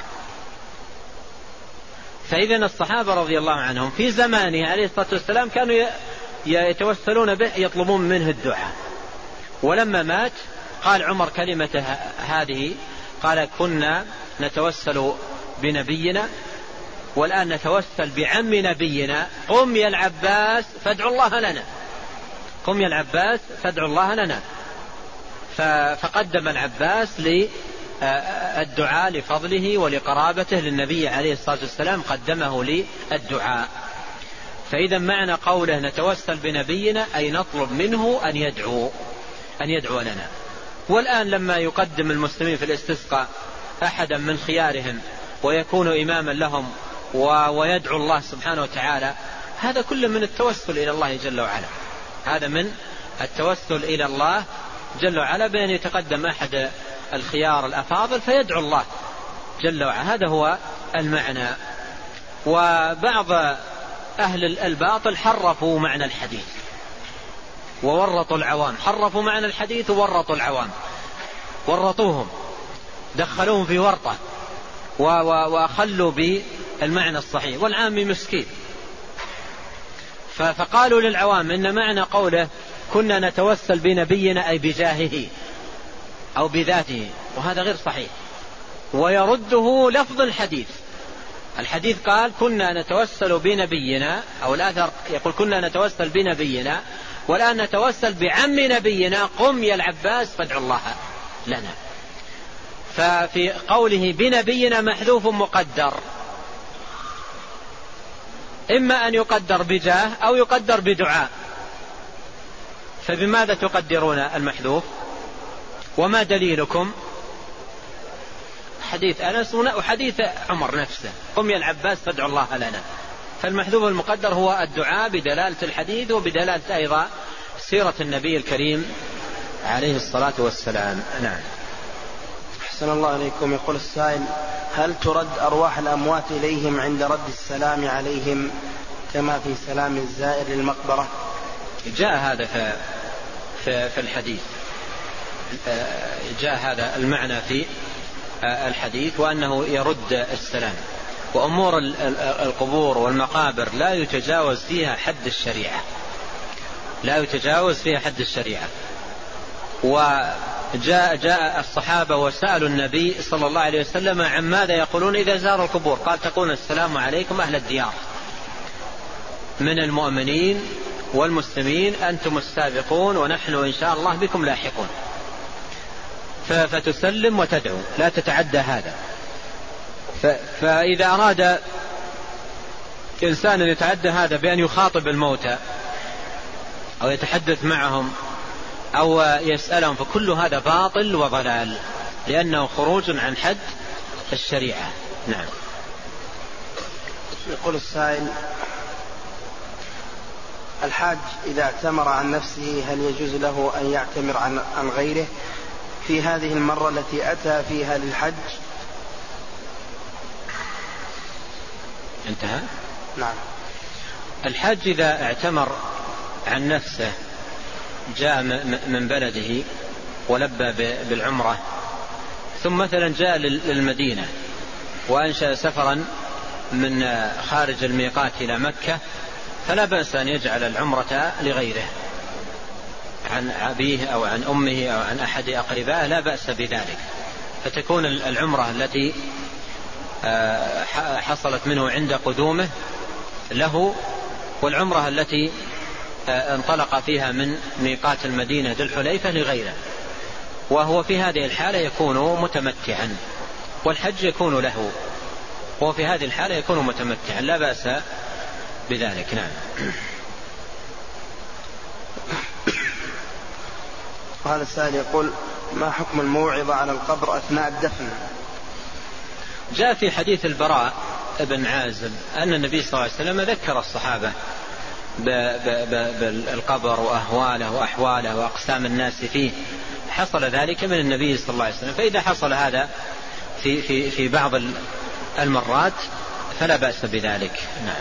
فإذن الصحابة رضي الله عنهم في زمانه عليه الصلاة والسلام كانوا يتوسلون به، يطلبون منه الدعاء. ولما مات قال عمر كلمة هذه، قال: كنا نتوسل بنبينا والآن نتوسل بعم نبينا، قم يا العباس فادعوا الله لنا قم يا العباس فادعوا الله لنا. فقدم العباس للدعاء لفضله ولقرابته للنبي عليه الصلاة والسلام، قدمه للدعاء. فإذا معنى قوله نتوسل بنبينا أي نطلب منه أن يدعو أن يدعو لنا. والآن لما يقدم المسلمين في الاستسقاء أحدا من خيارهم ويكون إماما لهم ويدعو الله سبحانه وتعالى، هذا كله من التوسل إلى الله جل وعلا. هذا من التوسل إلى الله جل وعلا، بأن يتقدم أحد الخيار الأفاضل فيدعو الله جل وعلا. هذا هو المعنى. وبعض أهل الباطل حرفوا معنى الحديث وورطوا العوام، حرفوا معنى الحديث وورطوا العوام، ورطوهم، دخلوهم في ورطة وأخلوا بالمعنى الصحيح، والعام مسكين. فقالوا للعوام إن معنى قوله كنا نتوسل بنبينا أي بجاهه أو بذاته، وهذا غير صحيح، ويرده لفظ الحديث. الحديث قال كنا نتوسل بنبينا، أو الآثر يقول كنا نتوسل بنبينا، والآن نتوسل بعم نبينا قم يا العباس فادعوا الله لنا. ففي قوله بنبينا محذوف مقدر، إما أن يقدر بجاه أو يقدر بدعاء، فبماذا تقدرون المحذوف؟ وما دليلكم؟ حديث أنس وحديث عمر نفسه قم يا العباس فادعوا الله لنا. فالمحذوف المقدر هو الدعاء بدلالة الحديث وبدلالة أيضا سيرة النبي الكريم عليه الصلاة والسلام. نعم. أحسن الله إليكم. يقول السائل: هل ترد أرواح الأموات إليهم عند رد السلام عليهم كما في سلام الزائر للمقبرة؟ جاء هذا في, في, في الحديث، جاء هذا المعنى في الحديث، وأنه يرد السلام. وأمور القبور والمقابر لا يتجاوز فيها حد الشريعة، لا يتجاوز فيها حد الشريعة. وجاء جاء الصحابة وسألوا النبي صلى الله عليه وسلم عن ماذا يقولون إذا زاروا القبور، قال تقول السلام عليكم أهل الديار من المؤمنين والمسلمين، أنتم السابقون ونحن إن شاء الله بكم لاحقون. فتسلم وتدعو، لا تتعدى هذا. فإذا أراد إنسان أن يتعدى هذا بأن يخاطب الموتى أو يتحدث معهم أو يسألهم، فكل هذا باطل وضلال، لأنه خروج عن حد الشريعة. نعم. يقول السائل: الحاج إذا اعتمر عن نفسه هل يجوز له أن يعتمر عن, عن غيره في هذه المرة التي أتى فيها للحج؟ انتهى. نعم. الحج إذا اعتمر عن نفسه، جاء من بلده ولبى بالعمرة، ثم مثلا جاء للمدينة وأنشأ سفرا من خارج الميقات إلى مكة، فلا بأس أن يجعل العمرة لغيره، عن أبيه أو عن أمه أو عن أحد أقربائه، لا بأس بذلك، فتكون العمرة التي حصلت منه عند قدومه له، والعمرة التي انطلق فيها من ميقات المدينة ذي الحليفة لغيره، وهو في هذه الحالة يكون متمتعا، والحج يكون له، وهو في هذه الحالة يكون متمتعا، لا بأس بذلك. نعم. وهذا السائل يقول: ما حكم الموعظة على القبر أثناء الدفن؟ جاء في حديث البراء بن عازب أن النبي صلى الله عليه وسلم ذكر الصحابة بالقبر وأهواله وأحواله وأقسام الناس فيه، حصل ذلك من النبي صلى الله عليه وسلم. فإذا حصل هذا في, في, في بعض المرات فلا بأس بذلك. نعم.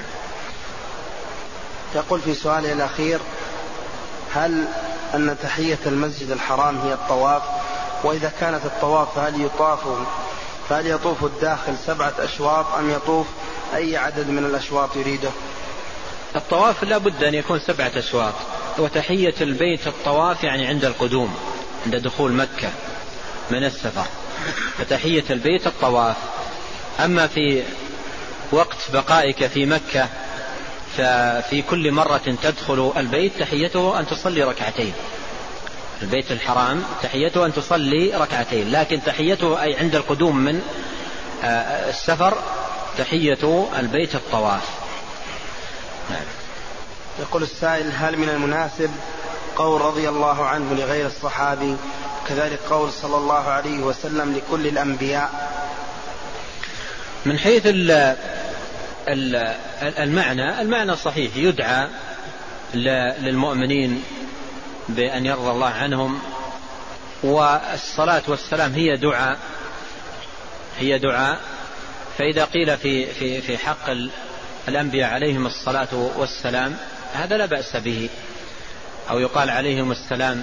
يقول في سؤاله الأخير: هل أن تحية المسجد الحرام هي الطواف؟ وإذا كانت الطواف فهل يطاف فهل يطوف الداخل سبعة أشواط أم يطوف أي عدد من الأشواط يريده؟ الطواف لا بد أن يكون سبعة أشواط، وتحية البيت الطواف يعني عند القدوم، عند دخول مكة من السفر، فتحية البيت الطواف. أما في وقت بقائك في مكة ففي كل مرة تدخل البيت تحيته أن تصلي ركعتين، البيت الحرام تحيته أن تصلي ركعتين، لكن تحيته أي عند القدوم من السفر تحية البيت الطواف. نعم. يقول السائل: هل من المناسب قول رضي الله عنه لغير الصحابي، كذلك قول صلى الله عليه وسلم لكل الأنبياء؟ من حيث المعنى المعنى صحيح، يدعى للمؤمنين بأن يرضى الله عنهم، والصلاة والسلام هي دعاء هي دعاء فإذا قيل في في في حق الأنبياء عليهم الصلاة والسلام هذا لا بأس به، أو يقال عليهم السلام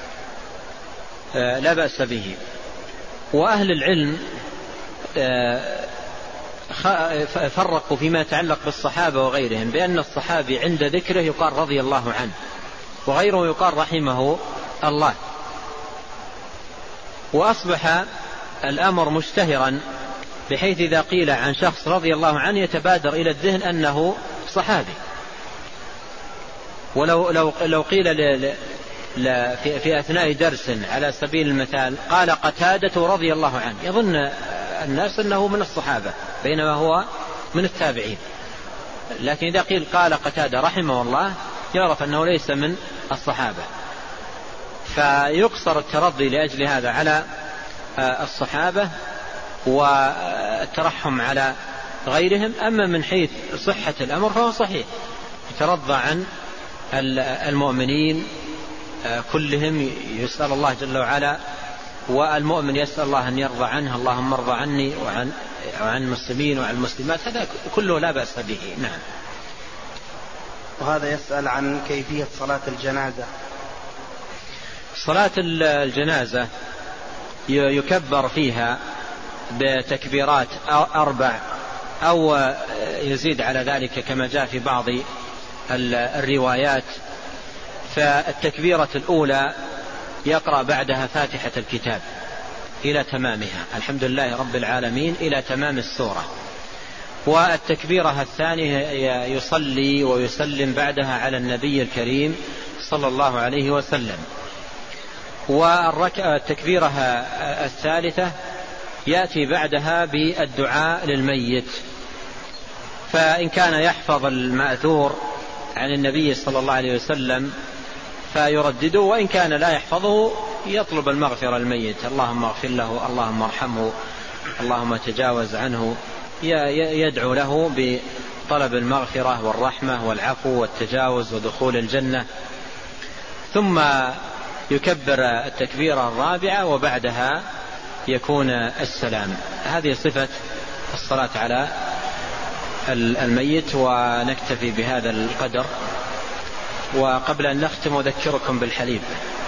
لا بأس به. وأهل العلم فرقوا فيما يتعلق بالصحابة وغيرهم بأن الصحابي عند ذكره يقال رضي الله عنه، وغيره يقال رحمه الله. وأصبح الأمر مشتهرا بحيث إذا قيل عن شخص رضي الله عنه يتبادر إلى الذهن أنه صحابي. ولو لو لو قيل ل ل في, في أثناء درس على سبيل المثال قال قتادة رضي الله عنه، يظن الناس أنه من الصحابة بينما هو من التابعين، لكن إذا قيل قال قتادة رحمه الله يعرف أنه ليس من الصحابة. فيقصر الترضي لأجل هذا على الصحابة والترحم على غيرهم. أما من حيث صحة الأمر فهو صحيح، يترضى عن المؤمنين كلهم، يسأل الله جل وعلا، والمؤمن يسأل الله أن يرضى عنه، اللهم ارضى عني وعن وعن المسلمين وعن المسلمات، هذا كله لا بأس به. نعم. وهذا يسأل عن كيفية صلاة الجنازة. صلاة الجنازة يكبر فيها بتكبيرات أربع أو يزيد على ذلك كما جاء في بعض الروايات. فالتكبيرة الأولى يقرأ بعدها فاتحة الكتاب إلى تمامها، الحمد لله رب العالمين، إلى تمام السورة. والتكبيرة الثانية يصلي ويسلم بعدها على النبي الكريم صلى الله عليه وسلم. والتكبيرة الثالثة يأتي بعدها بالدعاء للميت، فإن كان يحفظ المأثور عن النبي صلى الله عليه وسلم فيردده، وإن كان لا يحفظه يطلب المغفرة للميت، اللهم اغفر له، اللهم ارحمه، اللهم تجاوز عنه، يدعو له بطلب المغفرة والرحمة والعفو والتجاوز ودخول الجنة. ثم يكبر التكبيرة الرابعة وبعدها يكون السلام. هذه صفة الصلاة على الميت. ونكتفي بهذا القدر. وقبل أن نختم أذكركم بالحليب،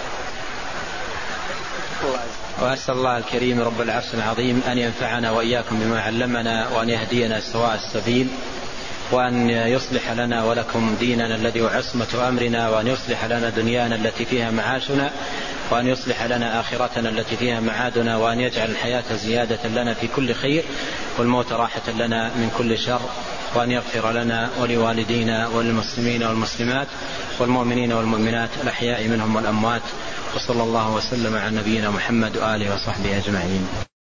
وأسأل الله الكريم رب العرش العظيم أن ينفعنا وإياكم بما علمنا، وأن يهدينا سواء السبيل، وأن يصلح لنا ولكم ديننا الذي هو عصمة أمرنا، وأن يصلح لنا دنيانا التي فيها معاشنا، وأن يصلح لنا آخرتنا التي فيها معادنا، وأن يجعل الحياة زيادة لنا في كل خير والموت راحة لنا من كل شر، وأن يغفر لنا ولوالدينا وللمسلمين والمسلمات والمؤمنين والمؤمنات الأحياء منهم والأموات. وصلى الله وسلم على نبينا محمد وآله وصحبه أجمعين.